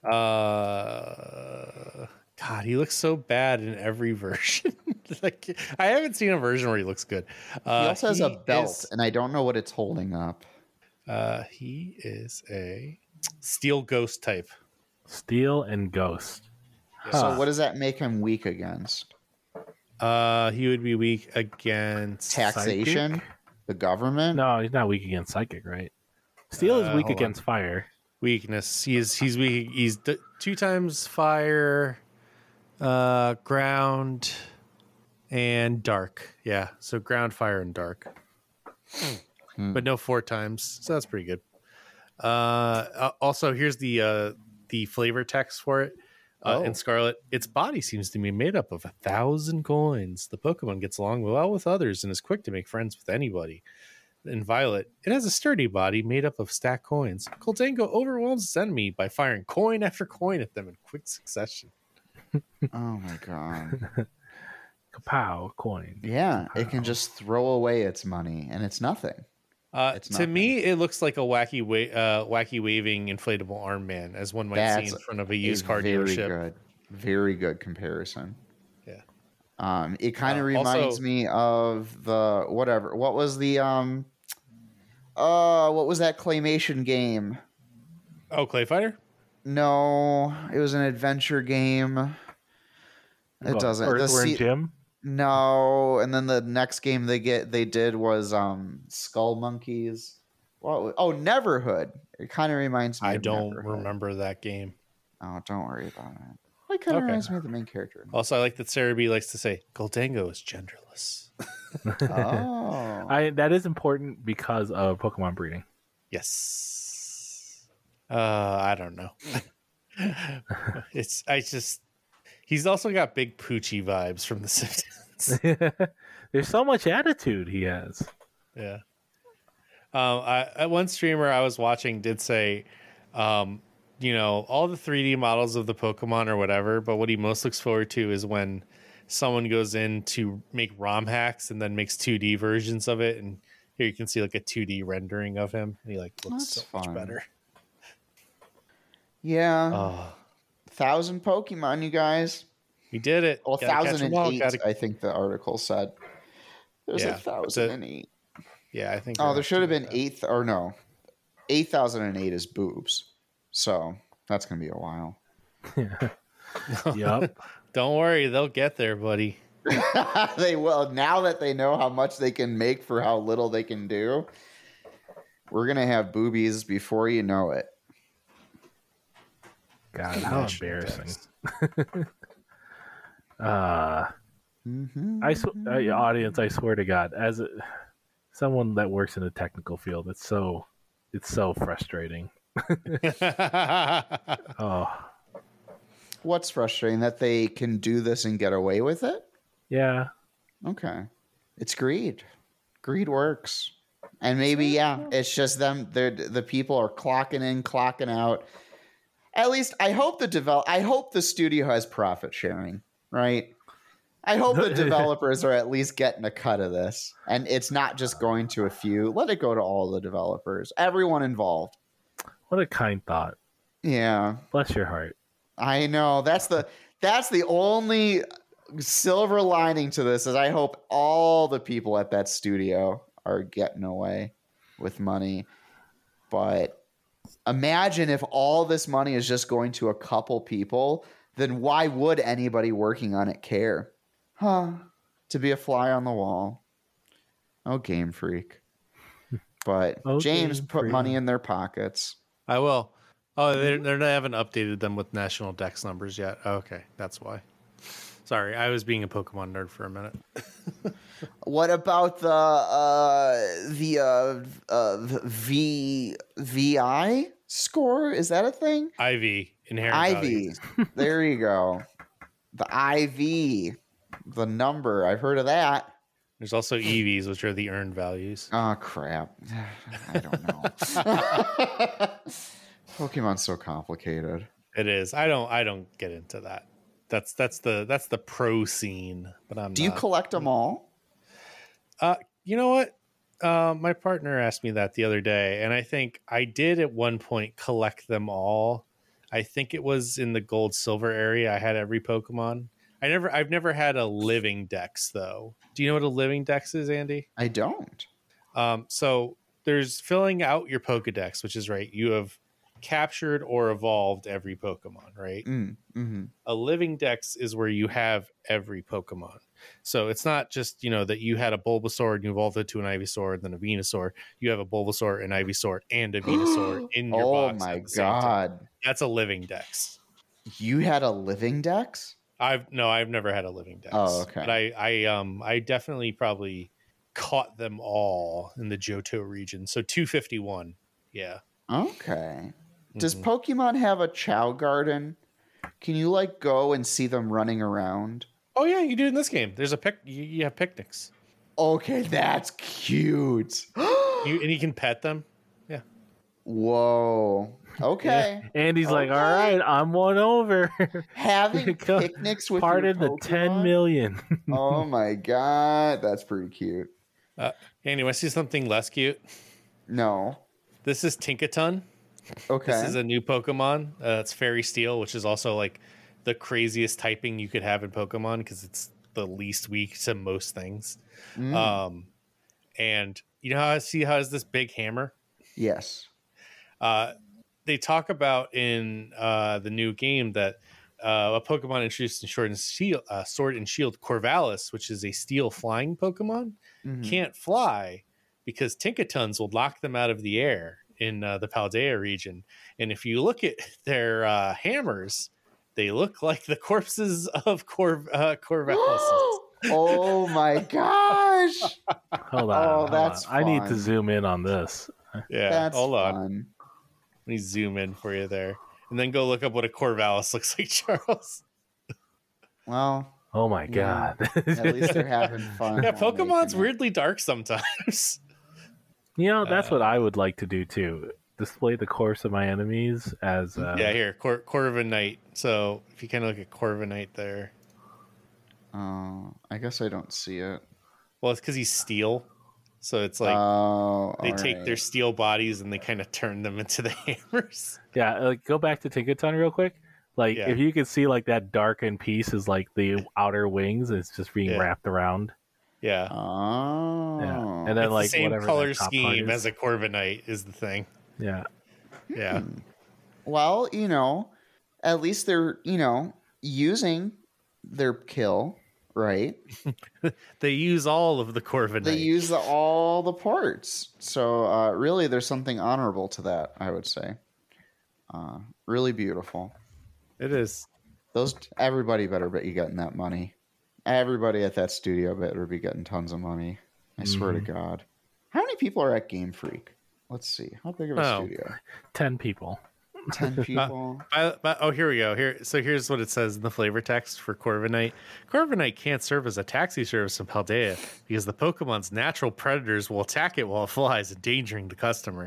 S1: God, he looks so bad in every version. Like, I haven't seen a version where he looks good.
S3: He also has a belt, and I don't know what it's holding up.
S1: He is a steel ghost type.
S2: Steel and ghost.
S3: So what does that make him weak against?
S1: He would be weak against
S3: taxation,
S2: psychic?
S3: The government.
S2: No, he's not weak against psychic, right? Steel is weak against fire.
S1: Weakness. He's weak. He's 2 times fire, ground, and dark. Yeah, so ground, fire, and dark. But no 4 times, so that's pretty good. Also, here's the flavor text for it. In Scarlet, its body seems to be made up of 1,000 coins. The Pokemon gets along well with others and is quick to make friends with anybody. In Violet, it has a sturdy body made up of stacked coins. Coltango overwhelms its enemy by firing coin after coin at them in quick succession.
S3: Oh my god.
S2: Kapow, coin.
S3: Yeah,
S2: Kapow.
S3: it can just throw away its money, and it's nothing.
S1: To me, it looks like a wacky waving inflatable arm man, as one might see in front of a used car dealership.
S3: Very good comparison.
S1: Yeah.
S3: It kind of reminds me of the whatever. What was the what was that claymation game?
S1: Oh, Clay Fighter?
S3: No, it was an adventure game. It doesn't.
S2: Earthworm Jim?
S3: No, and then the next game they did was Skull Monkeys. What? Oh, Neverhood. It kind of reminds me.
S1: I
S3: of
S1: don't
S3: Neverhood.
S1: remember that game.
S3: Oh, don't worry about it. It kind of reminds me of the main character.
S1: Also, I like that Sarah B likes to say Coltango is genderless.
S3: Oh,
S2: That is important because of Pokemon breeding.
S1: Yes. I don't know. He's also got big Poochie vibes from The Simpsons.
S2: There's so much attitude he has.
S1: Yeah. One streamer I was watching did say, all the 3D models of the Pokemon or whatever, but what he most looks forward to is when someone goes in to make ROM hacks and then makes 2D versions of it. And here you can see like a 2D rendering of him. And he looks much better.
S3: Yeah. 1,000 Pokemon, you guys.
S1: We did it.
S3: Well, 1,008, I think the article said. There's 1,008.
S1: Yeah, I think.
S3: Oh, there should have been 8,008 is boobs. So that's going to be a while.
S2: Yep.
S1: Don't worry. They'll get there, buddy.
S3: They will. Now that they know how much they can make for how little they can do, we're going to have boobies before you know it.
S2: God, how embarrassing. Audience, I swear to God, as someone that works in the technical field, it's so frustrating. Oh.
S3: What's frustrating? That they can do this and get away with it?
S2: Yeah.
S3: Okay. It's greed. Greed works. And maybe, it's just them. The people are clocking in, clocking out. At least I hope the studio has profit sharing, right? I hope the developers are at least getting a cut of this. And it's not just going to a few. Let it go to all the developers. Everyone involved.
S2: What a kind thought.
S3: Yeah.
S2: Bless your heart.
S3: I know. That's the only silver lining to this is I hope all the people at that studio are getting away with money. But imagine if all this money is just going to a couple people, then why would anybody working on it care? To be a fly on the wall. Oh, Game Freak. But James put money in their pockets.
S1: I will. Oh, they haven't updated them with national dex numbers yet. Okay, that's why. Sorry, I was being a Pokemon nerd for a minute.
S3: What about the VI score? Is that a thing?
S1: IV, inherent
S3: IV. There you go. The IV, the number. I've heard of that.
S1: There's also EVs, which are the earned values.
S3: Oh crap! I don't know. Pokemon's so complicated.
S1: It is. I don't get into that. That's the pro scene, but I'm.
S3: Do you collect them all?
S1: You know what? My partner asked me that the other day, and I think I did at one point collect them all. I think it was in the gold silver area. I had every Pokemon. I've never had a living dex though. Do you know what a living dex is, Andy?
S3: I don't.
S1: So there's filling out your Pokedex, which is right. You have captured or evolved every Pokemon, right?
S3: Mm-hmm.
S1: A living dex is where you have every Pokemon. So it's not just, that you had a Bulbasaur and you evolved it to an Ivysaur and then a Venusaur. You have a Bulbasaur, an Ivysaur, and a Venusaur in your box.
S3: Oh my god.
S1: That's a living dex.
S3: You had a living dex?
S1: I've never had a living dex.
S3: Oh, okay.
S1: But I definitely probably caught them all in the Johto region. So 251. Yeah.
S3: Okay. Does
S1: Mhm.
S3: Pokemon have a Chow Garden? Can you like go and see them running around?
S1: Oh yeah, you do in this game. There's you have picnics.
S3: Okay, that's cute.
S1: And you can pet them. Yeah.
S3: Whoa. Okay.
S2: Andy's like, all
S3: Okay.
S2: right, I'm one over.
S3: Having
S2: Go-
S3: picnics with
S2: Part
S3: your
S2: in the
S3: Pokemon?
S2: 10 million.
S3: Oh my god, that's pretty cute.
S1: Anyway, I see something less cute.
S3: No.
S1: This is Tinkaton.
S3: Okay.
S1: This is a new Pokemon. It's Fairy Steel, which is also like the craziest typing you could have in Pokemon because it's the least weak to most things.
S3: Mm.
S1: And you know how I see how is this big hammer?
S3: Yes.
S1: They talk about in the new game that a Pokemon introduced in Sword and Shield, Corvallis, which is a steel flying Pokemon,
S3: Mhm.
S1: can't fly because Tinkatons will knock them out of the air in the Paldea region. And if you look at their hammers, they look like the corpses of Corvallis.
S3: Oh my gosh.
S2: Hold on.
S3: Oh,
S2: hold
S3: that's
S2: on. I need to
S3: fun.
S2: zoom in on this.
S1: Yeah,
S3: That's
S1: hold on.
S3: fun.
S1: Let me zoom in for you there. And then go look up what a Corvallis looks like, Charles.
S3: Well,
S2: Oh my
S3: Yeah.
S2: god.
S3: at least they're having fun.
S1: Yeah,
S3: while
S1: Pokemon's
S3: making it.
S1: weirdly dark sometimes.
S2: You know, that's what I would like to do too. Display the corpse of my enemies as
S1: Yeah, here, Corviknight. So if you kind of look at Corviknight there,
S3: I guess I don't see it.
S1: well, it's because he's steel. So it's like they take their steel bodies and they kind of turn them into the hammers.
S2: Yeah, like go back to Tinkaton real quick. Like
S1: Yeah.
S2: if you could see like that darkened piece is like the outer wings, and it's just being
S1: Yeah.
S2: wrapped around.
S1: Yeah,
S3: Oh.
S2: Yeah. And then
S1: it's
S2: like
S1: the same
S2: whatever
S1: color
S2: that top part
S1: scheme
S2: is.
S1: as a Corviknight is the thing.
S2: Yeah.
S1: Yeah,
S3: Well, at least they're, using their kill, right?
S1: they use all of the Corviknight.
S3: They use all the parts. So really, there's something honorable to that, I would say. Really beautiful.
S1: It is.
S3: Everybody better be getting that money. Everybody at that studio better be getting tons of money. I swear to God. How many people are at Game Freak? Let's see. How big of a
S1: Oh.
S3: studio?
S2: 10 people.
S3: 10 people.
S1: Here we go. Here's what it says in the flavor text for Corviknight. Corviknight can't serve as a taxi service in Paldea because the Pokemon's natural predators will attack it while it flies, endangering the customer.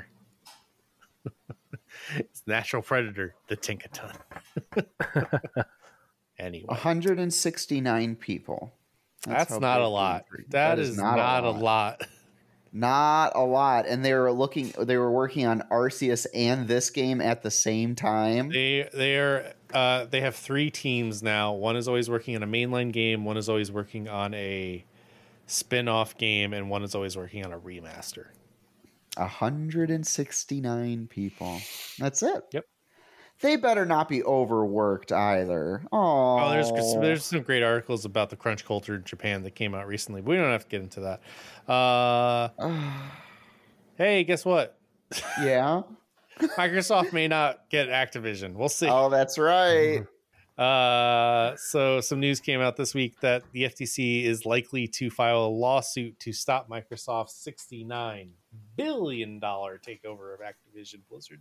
S1: Its natural predator, the Tinkaton. Anyway,
S3: 169 people.
S1: that's
S3: how
S1: not
S3: big
S1: a
S3: Game
S1: lot.
S3: Freak-
S1: That is not a lot.
S3: Not a lot. And they were working on Arceus and this game at the same time.
S1: They have 3 teams now. One is always working on a mainline game, one is always working on a spin-off game, and one is always working on a remaster.
S3: 169 people. That's it.
S1: Yep.
S3: They better not be overworked either.
S1: Oh,
S3: Oh,
S1: there's some great articles about the crunch culture in Japan that came out recently. But we don't have to get into that. Hey, guess what?
S3: yeah.
S1: Microsoft may not get Activision. We'll see.
S3: Oh, that's right.
S1: So some news came out this week that the FTC is likely to file a lawsuit to stop Microsoft's $69 billion takeover of Activision Blizzard.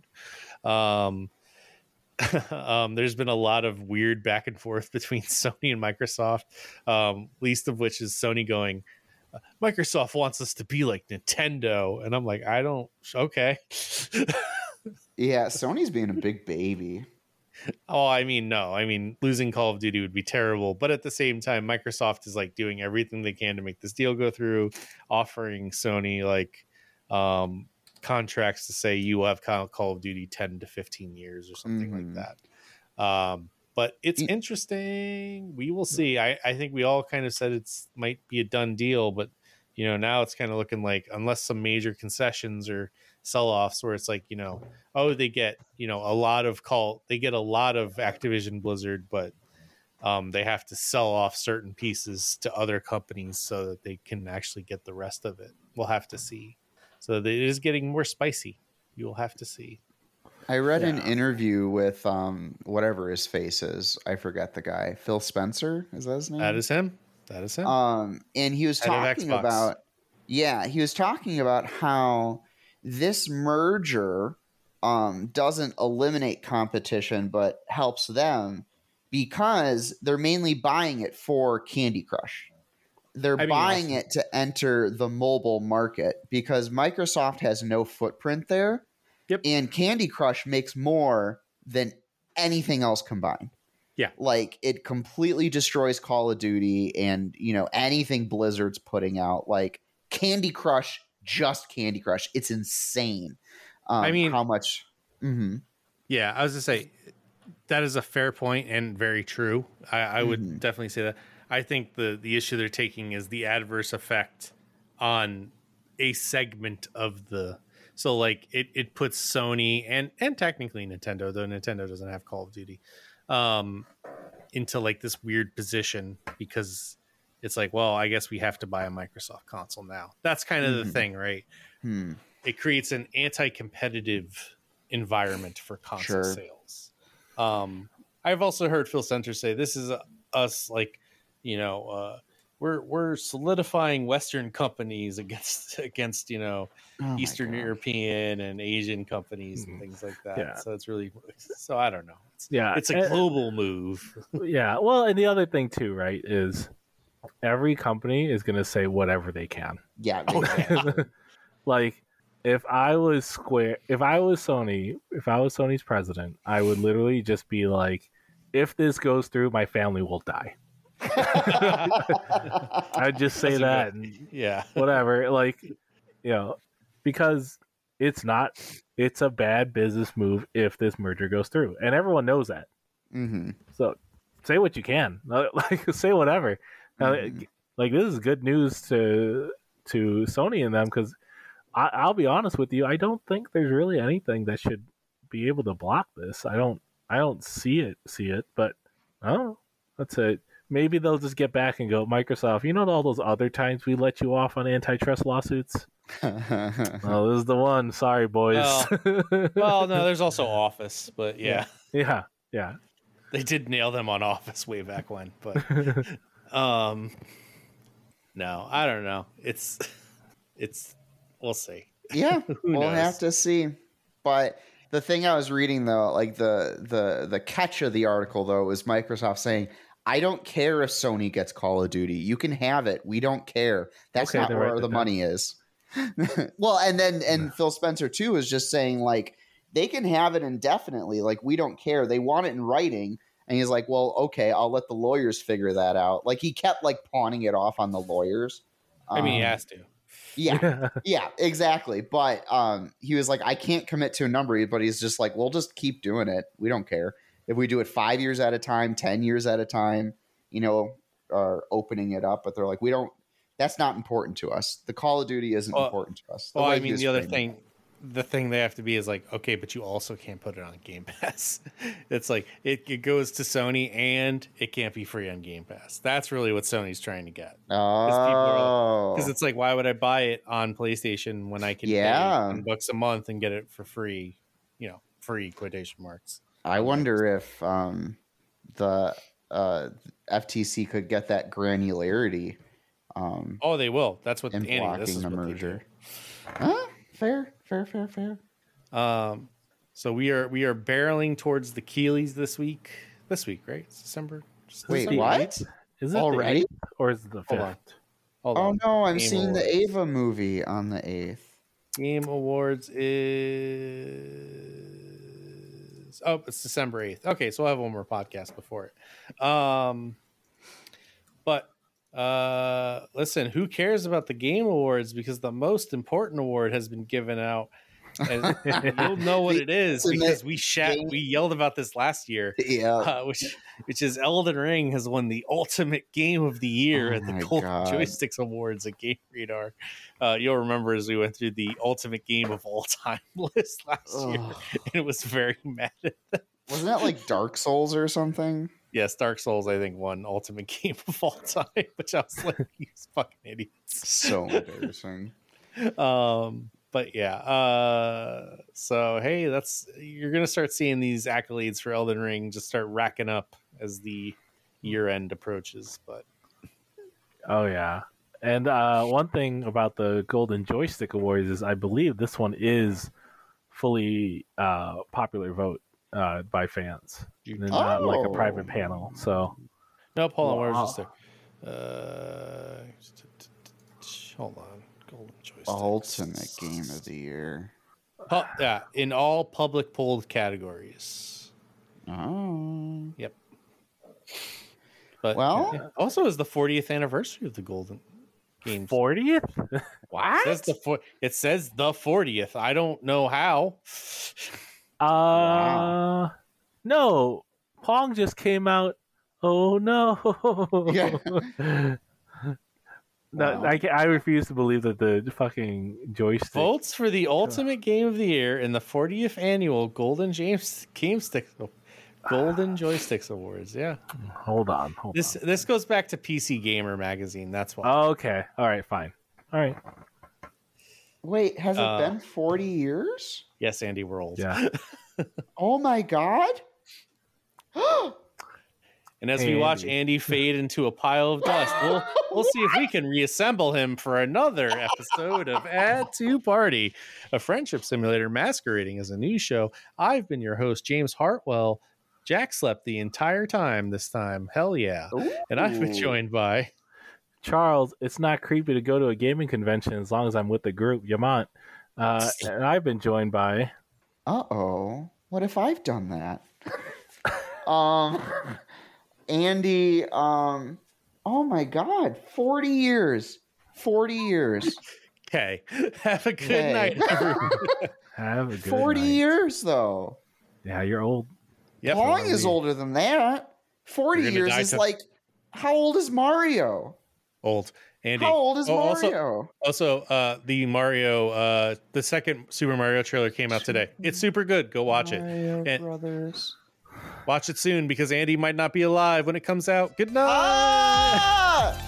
S1: There's been a lot of weird back and forth between Sony and Microsoft, least of which is Sony going, Microsoft wants us to be like Nintendo. And I'm like, okay.
S3: Yeah, Sony's being a big baby.
S1: Oh, I mean, no. I mean, losing Call of Duty would be terrible. But at the same time, Microsoft is like doing everything they can to make this deal go through, offering Sony like contracts to say you will have Call of Duty 10 to 15 years or something like that. But it's interesting. We will see. I think we all kind of said it's might be a done deal, but now it's kind of looking like unless some major concessions or sell-offs where it's like, they get, a lot of Activision Blizzard, but they have to sell off certain pieces to other companies so that they can actually get the rest of it. We'll have to see. So it is getting more spicy. You'll have to see.
S3: I read an
S2: Yeah.
S3: interview with whatever his face is. I forget the guy. Phil Spencer, is that his name?
S1: That is him. That is him.
S3: And he was
S1: Head of
S3: talking
S1: Xbox.
S3: about how this merger doesn't eliminate competition but helps them because they're mainly buying it for Candy Crush. They're buying it to enter the mobile market because Microsoft has no footprint there.
S1: Yep.
S3: And Candy Crush makes more than anything else combined.
S1: Yeah.
S3: Like it completely destroys Call of Duty and, anything Blizzard's putting out. Like Candy Crush, just Candy Crush. It's insane. How much. Mm-hmm.
S1: Yeah, I was going to say that is a fair point and very true. I would definitely say that. I think the issue they're taking is the adverse effect on a segment of the. So like it puts Sony and technically Nintendo, though Nintendo doesn't have Call of Duty, into like this weird position because it's like, well, I guess we have to buy a Microsoft console now. That's kind of the thing, right? It creates an anti-competitive environment for console sales. I've also heard Phil Spencer say this is us like, we're solidifying Western companies against Eastern European and Asian companies and things like that.
S2: Yeah.
S1: So it's really I don't know. It's a
S2: and-
S1: global move.
S2: Yeah. Well, and the other thing too, right, is every company is going to say whatever they can.
S3: Yeah.
S2: Like if I was Sony's president, I would literally just be like, if this goes through, my family will die. I'd just say that.
S1: Yeah.
S2: Whatever. Like, because it's a bad business move if this merger goes through. And everyone knows that.
S3: Mm-hmm.
S2: So say what you can. Like, say whatever. Like, this is good news to Sony and them because I'll be honest with you. I don't think there's really anything that should be able to block this. I don't see it, but I don't know. That's it. Maybe they'll just get back and go, Microsoft, all those other times we let you off on antitrust lawsuits? Oh, this is the one. Sorry, boys.
S1: Well, no, there's also Office, but yeah.
S2: Yeah.
S1: They did nail them on Office way back when, but no, I don't know. It's we'll see.
S3: Yeah, we'll
S1: knows?
S3: have to see. But the thing I was reading though, like the catch of the article though, was Microsoft saying, I don't care if Sony gets Call of Duty. You can have it. We don't care. That's not where the money is. Well, and Phil Spencer too is just saying like they can have it indefinitely. Like we don't care. They want it in writing. And he's like, well, okay, I'll let the lawyers figure that out. Like he kept like pawning it off on the lawyers.
S1: He has to.
S3: Yeah, exactly. But he was like, I can't commit to a number, but he's just like, we'll just keep doing it. We don't care. If we do it 5 years at a time, 10 years at a time, opening it up. But they're like, that's not important to us. The Call of Duty isn't important to us.
S1: The thing they have to be is like, okay, but you also can't put it on Game Pass. It's like it goes to Sony and it can't be free on Game Pass. That's really what Sony's trying to get. Because it's like, why would I buy it on PlayStation when I can pay $10 a month and get it for free? Free quotation marks.
S3: I wonder if the FTC could get that granularity.
S1: They will. That's what
S3: in
S1: Andy,
S3: blocking
S1: this is
S3: the
S1: what
S3: merger. Fair.
S1: So we are barreling towards the Keeleys this week. This week, right? It's December.
S3: Wait, what?
S2: Is it
S3: already?
S2: The 8th or is it the 5th?
S1: Hold
S3: Oh
S1: on.
S3: no, I'm
S1: Game
S3: seeing
S1: Awards.
S3: the Ava movie on the 8th.
S1: Game Awards is it's December 8th. Okay, so we'll have one more podcast before it. But listen, who cares about the Game Awards because the most important award has been given out. And you'll know what it is because we yelled about this last year.
S3: Yeah.
S1: Which is Elden Ring has won the ultimate game of the year at the Golden Joysticks Awards at Game Radar. You'll remember as we went through the ultimate game of all time list last year, and it was very mad at them.
S3: Wasn't that like Dark Souls or something?
S1: Yes, Dark Souls, I think, won ultimate game of all time, which I was like, these fucking idiots.
S3: So embarrassing.
S1: But yeah, so hey, you're gonna start seeing these accolades for Elden Ring just start racking up as the year end approaches. But
S2: Oh yeah, and one thing about the Golden Joystick Awards is I believe this one is fully popular vote by fans, and not like a private panel. So
S1: no, hold on, where
S2: Wow.
S1: was this there? Hold on, Golden Joystick.
S3: Ultimate Game of the Year.
S1: Yeah, in all public polled categories.
S3: Oh.
S1: Yep. But
S3: Well-
S1: it also is the 40th anniversary of the Golden Games.
S2: 40th.
S3: What?
S1: It says the 40th. I don't know how.
S3: Wow.
S2: No, Pong just came out. Oh no!
S3: Yeah.
S2: No,
S3: Wow.
S2: I refuse to believe that the fucking joystick.
S1: Votes for the Ultimate Game of the Year in the 40th annual Golden Joysticks Awards. Yeah.
S2: Hold on.
S1: This goes back to PC Gamer magazine. That's why.
S2: Okay. All right. Fine. All right.
S3: Wait, has it been 40 years?
S1: Yes, Andy, we're old.
S2: Yeah.
S3: Oh my god.
S1: And as we watch Andy fade into a pile of dust, we'll see if we can reassemble him for another episode of Add to Party, a friendship simulator masquerading as a news show. I've been your host, James Hartwell. Jack slept the entire time this time. Hell yeah. And I've been joined by
S2: Charles, it's not creepy to go to a gaming convention as long as I'm with the group, Yamant. And I've been joined by...
S3: Uh-oh. What if I've done that? Andy, oh my god, 40 years. 40 years.
S1: Okay. Have a good
S3: Okay.
S1: night, everyone.
S2: Have a good
S3: 40
S2: night.
S3: years, though.
S2: Yeah, you're old.
S1: Yep.
S3: Pong is older than that. 40
S1: You're gonna
S3: years
S1: die
S3: is
S1: to-
S3: like, how old is Mario?
S1: Old. Andy.
S3: How old is
S1: Oh, also-
S3: Mario?
S1: Also, the Mario, the second Super Mario trailer came out today. It's super good. Go watch it.
S3: Mario
S1: And-
S3: Brothers.
S1: Watch it soon because Andy might not be alive when it comes out. Good night.
S3: Ah!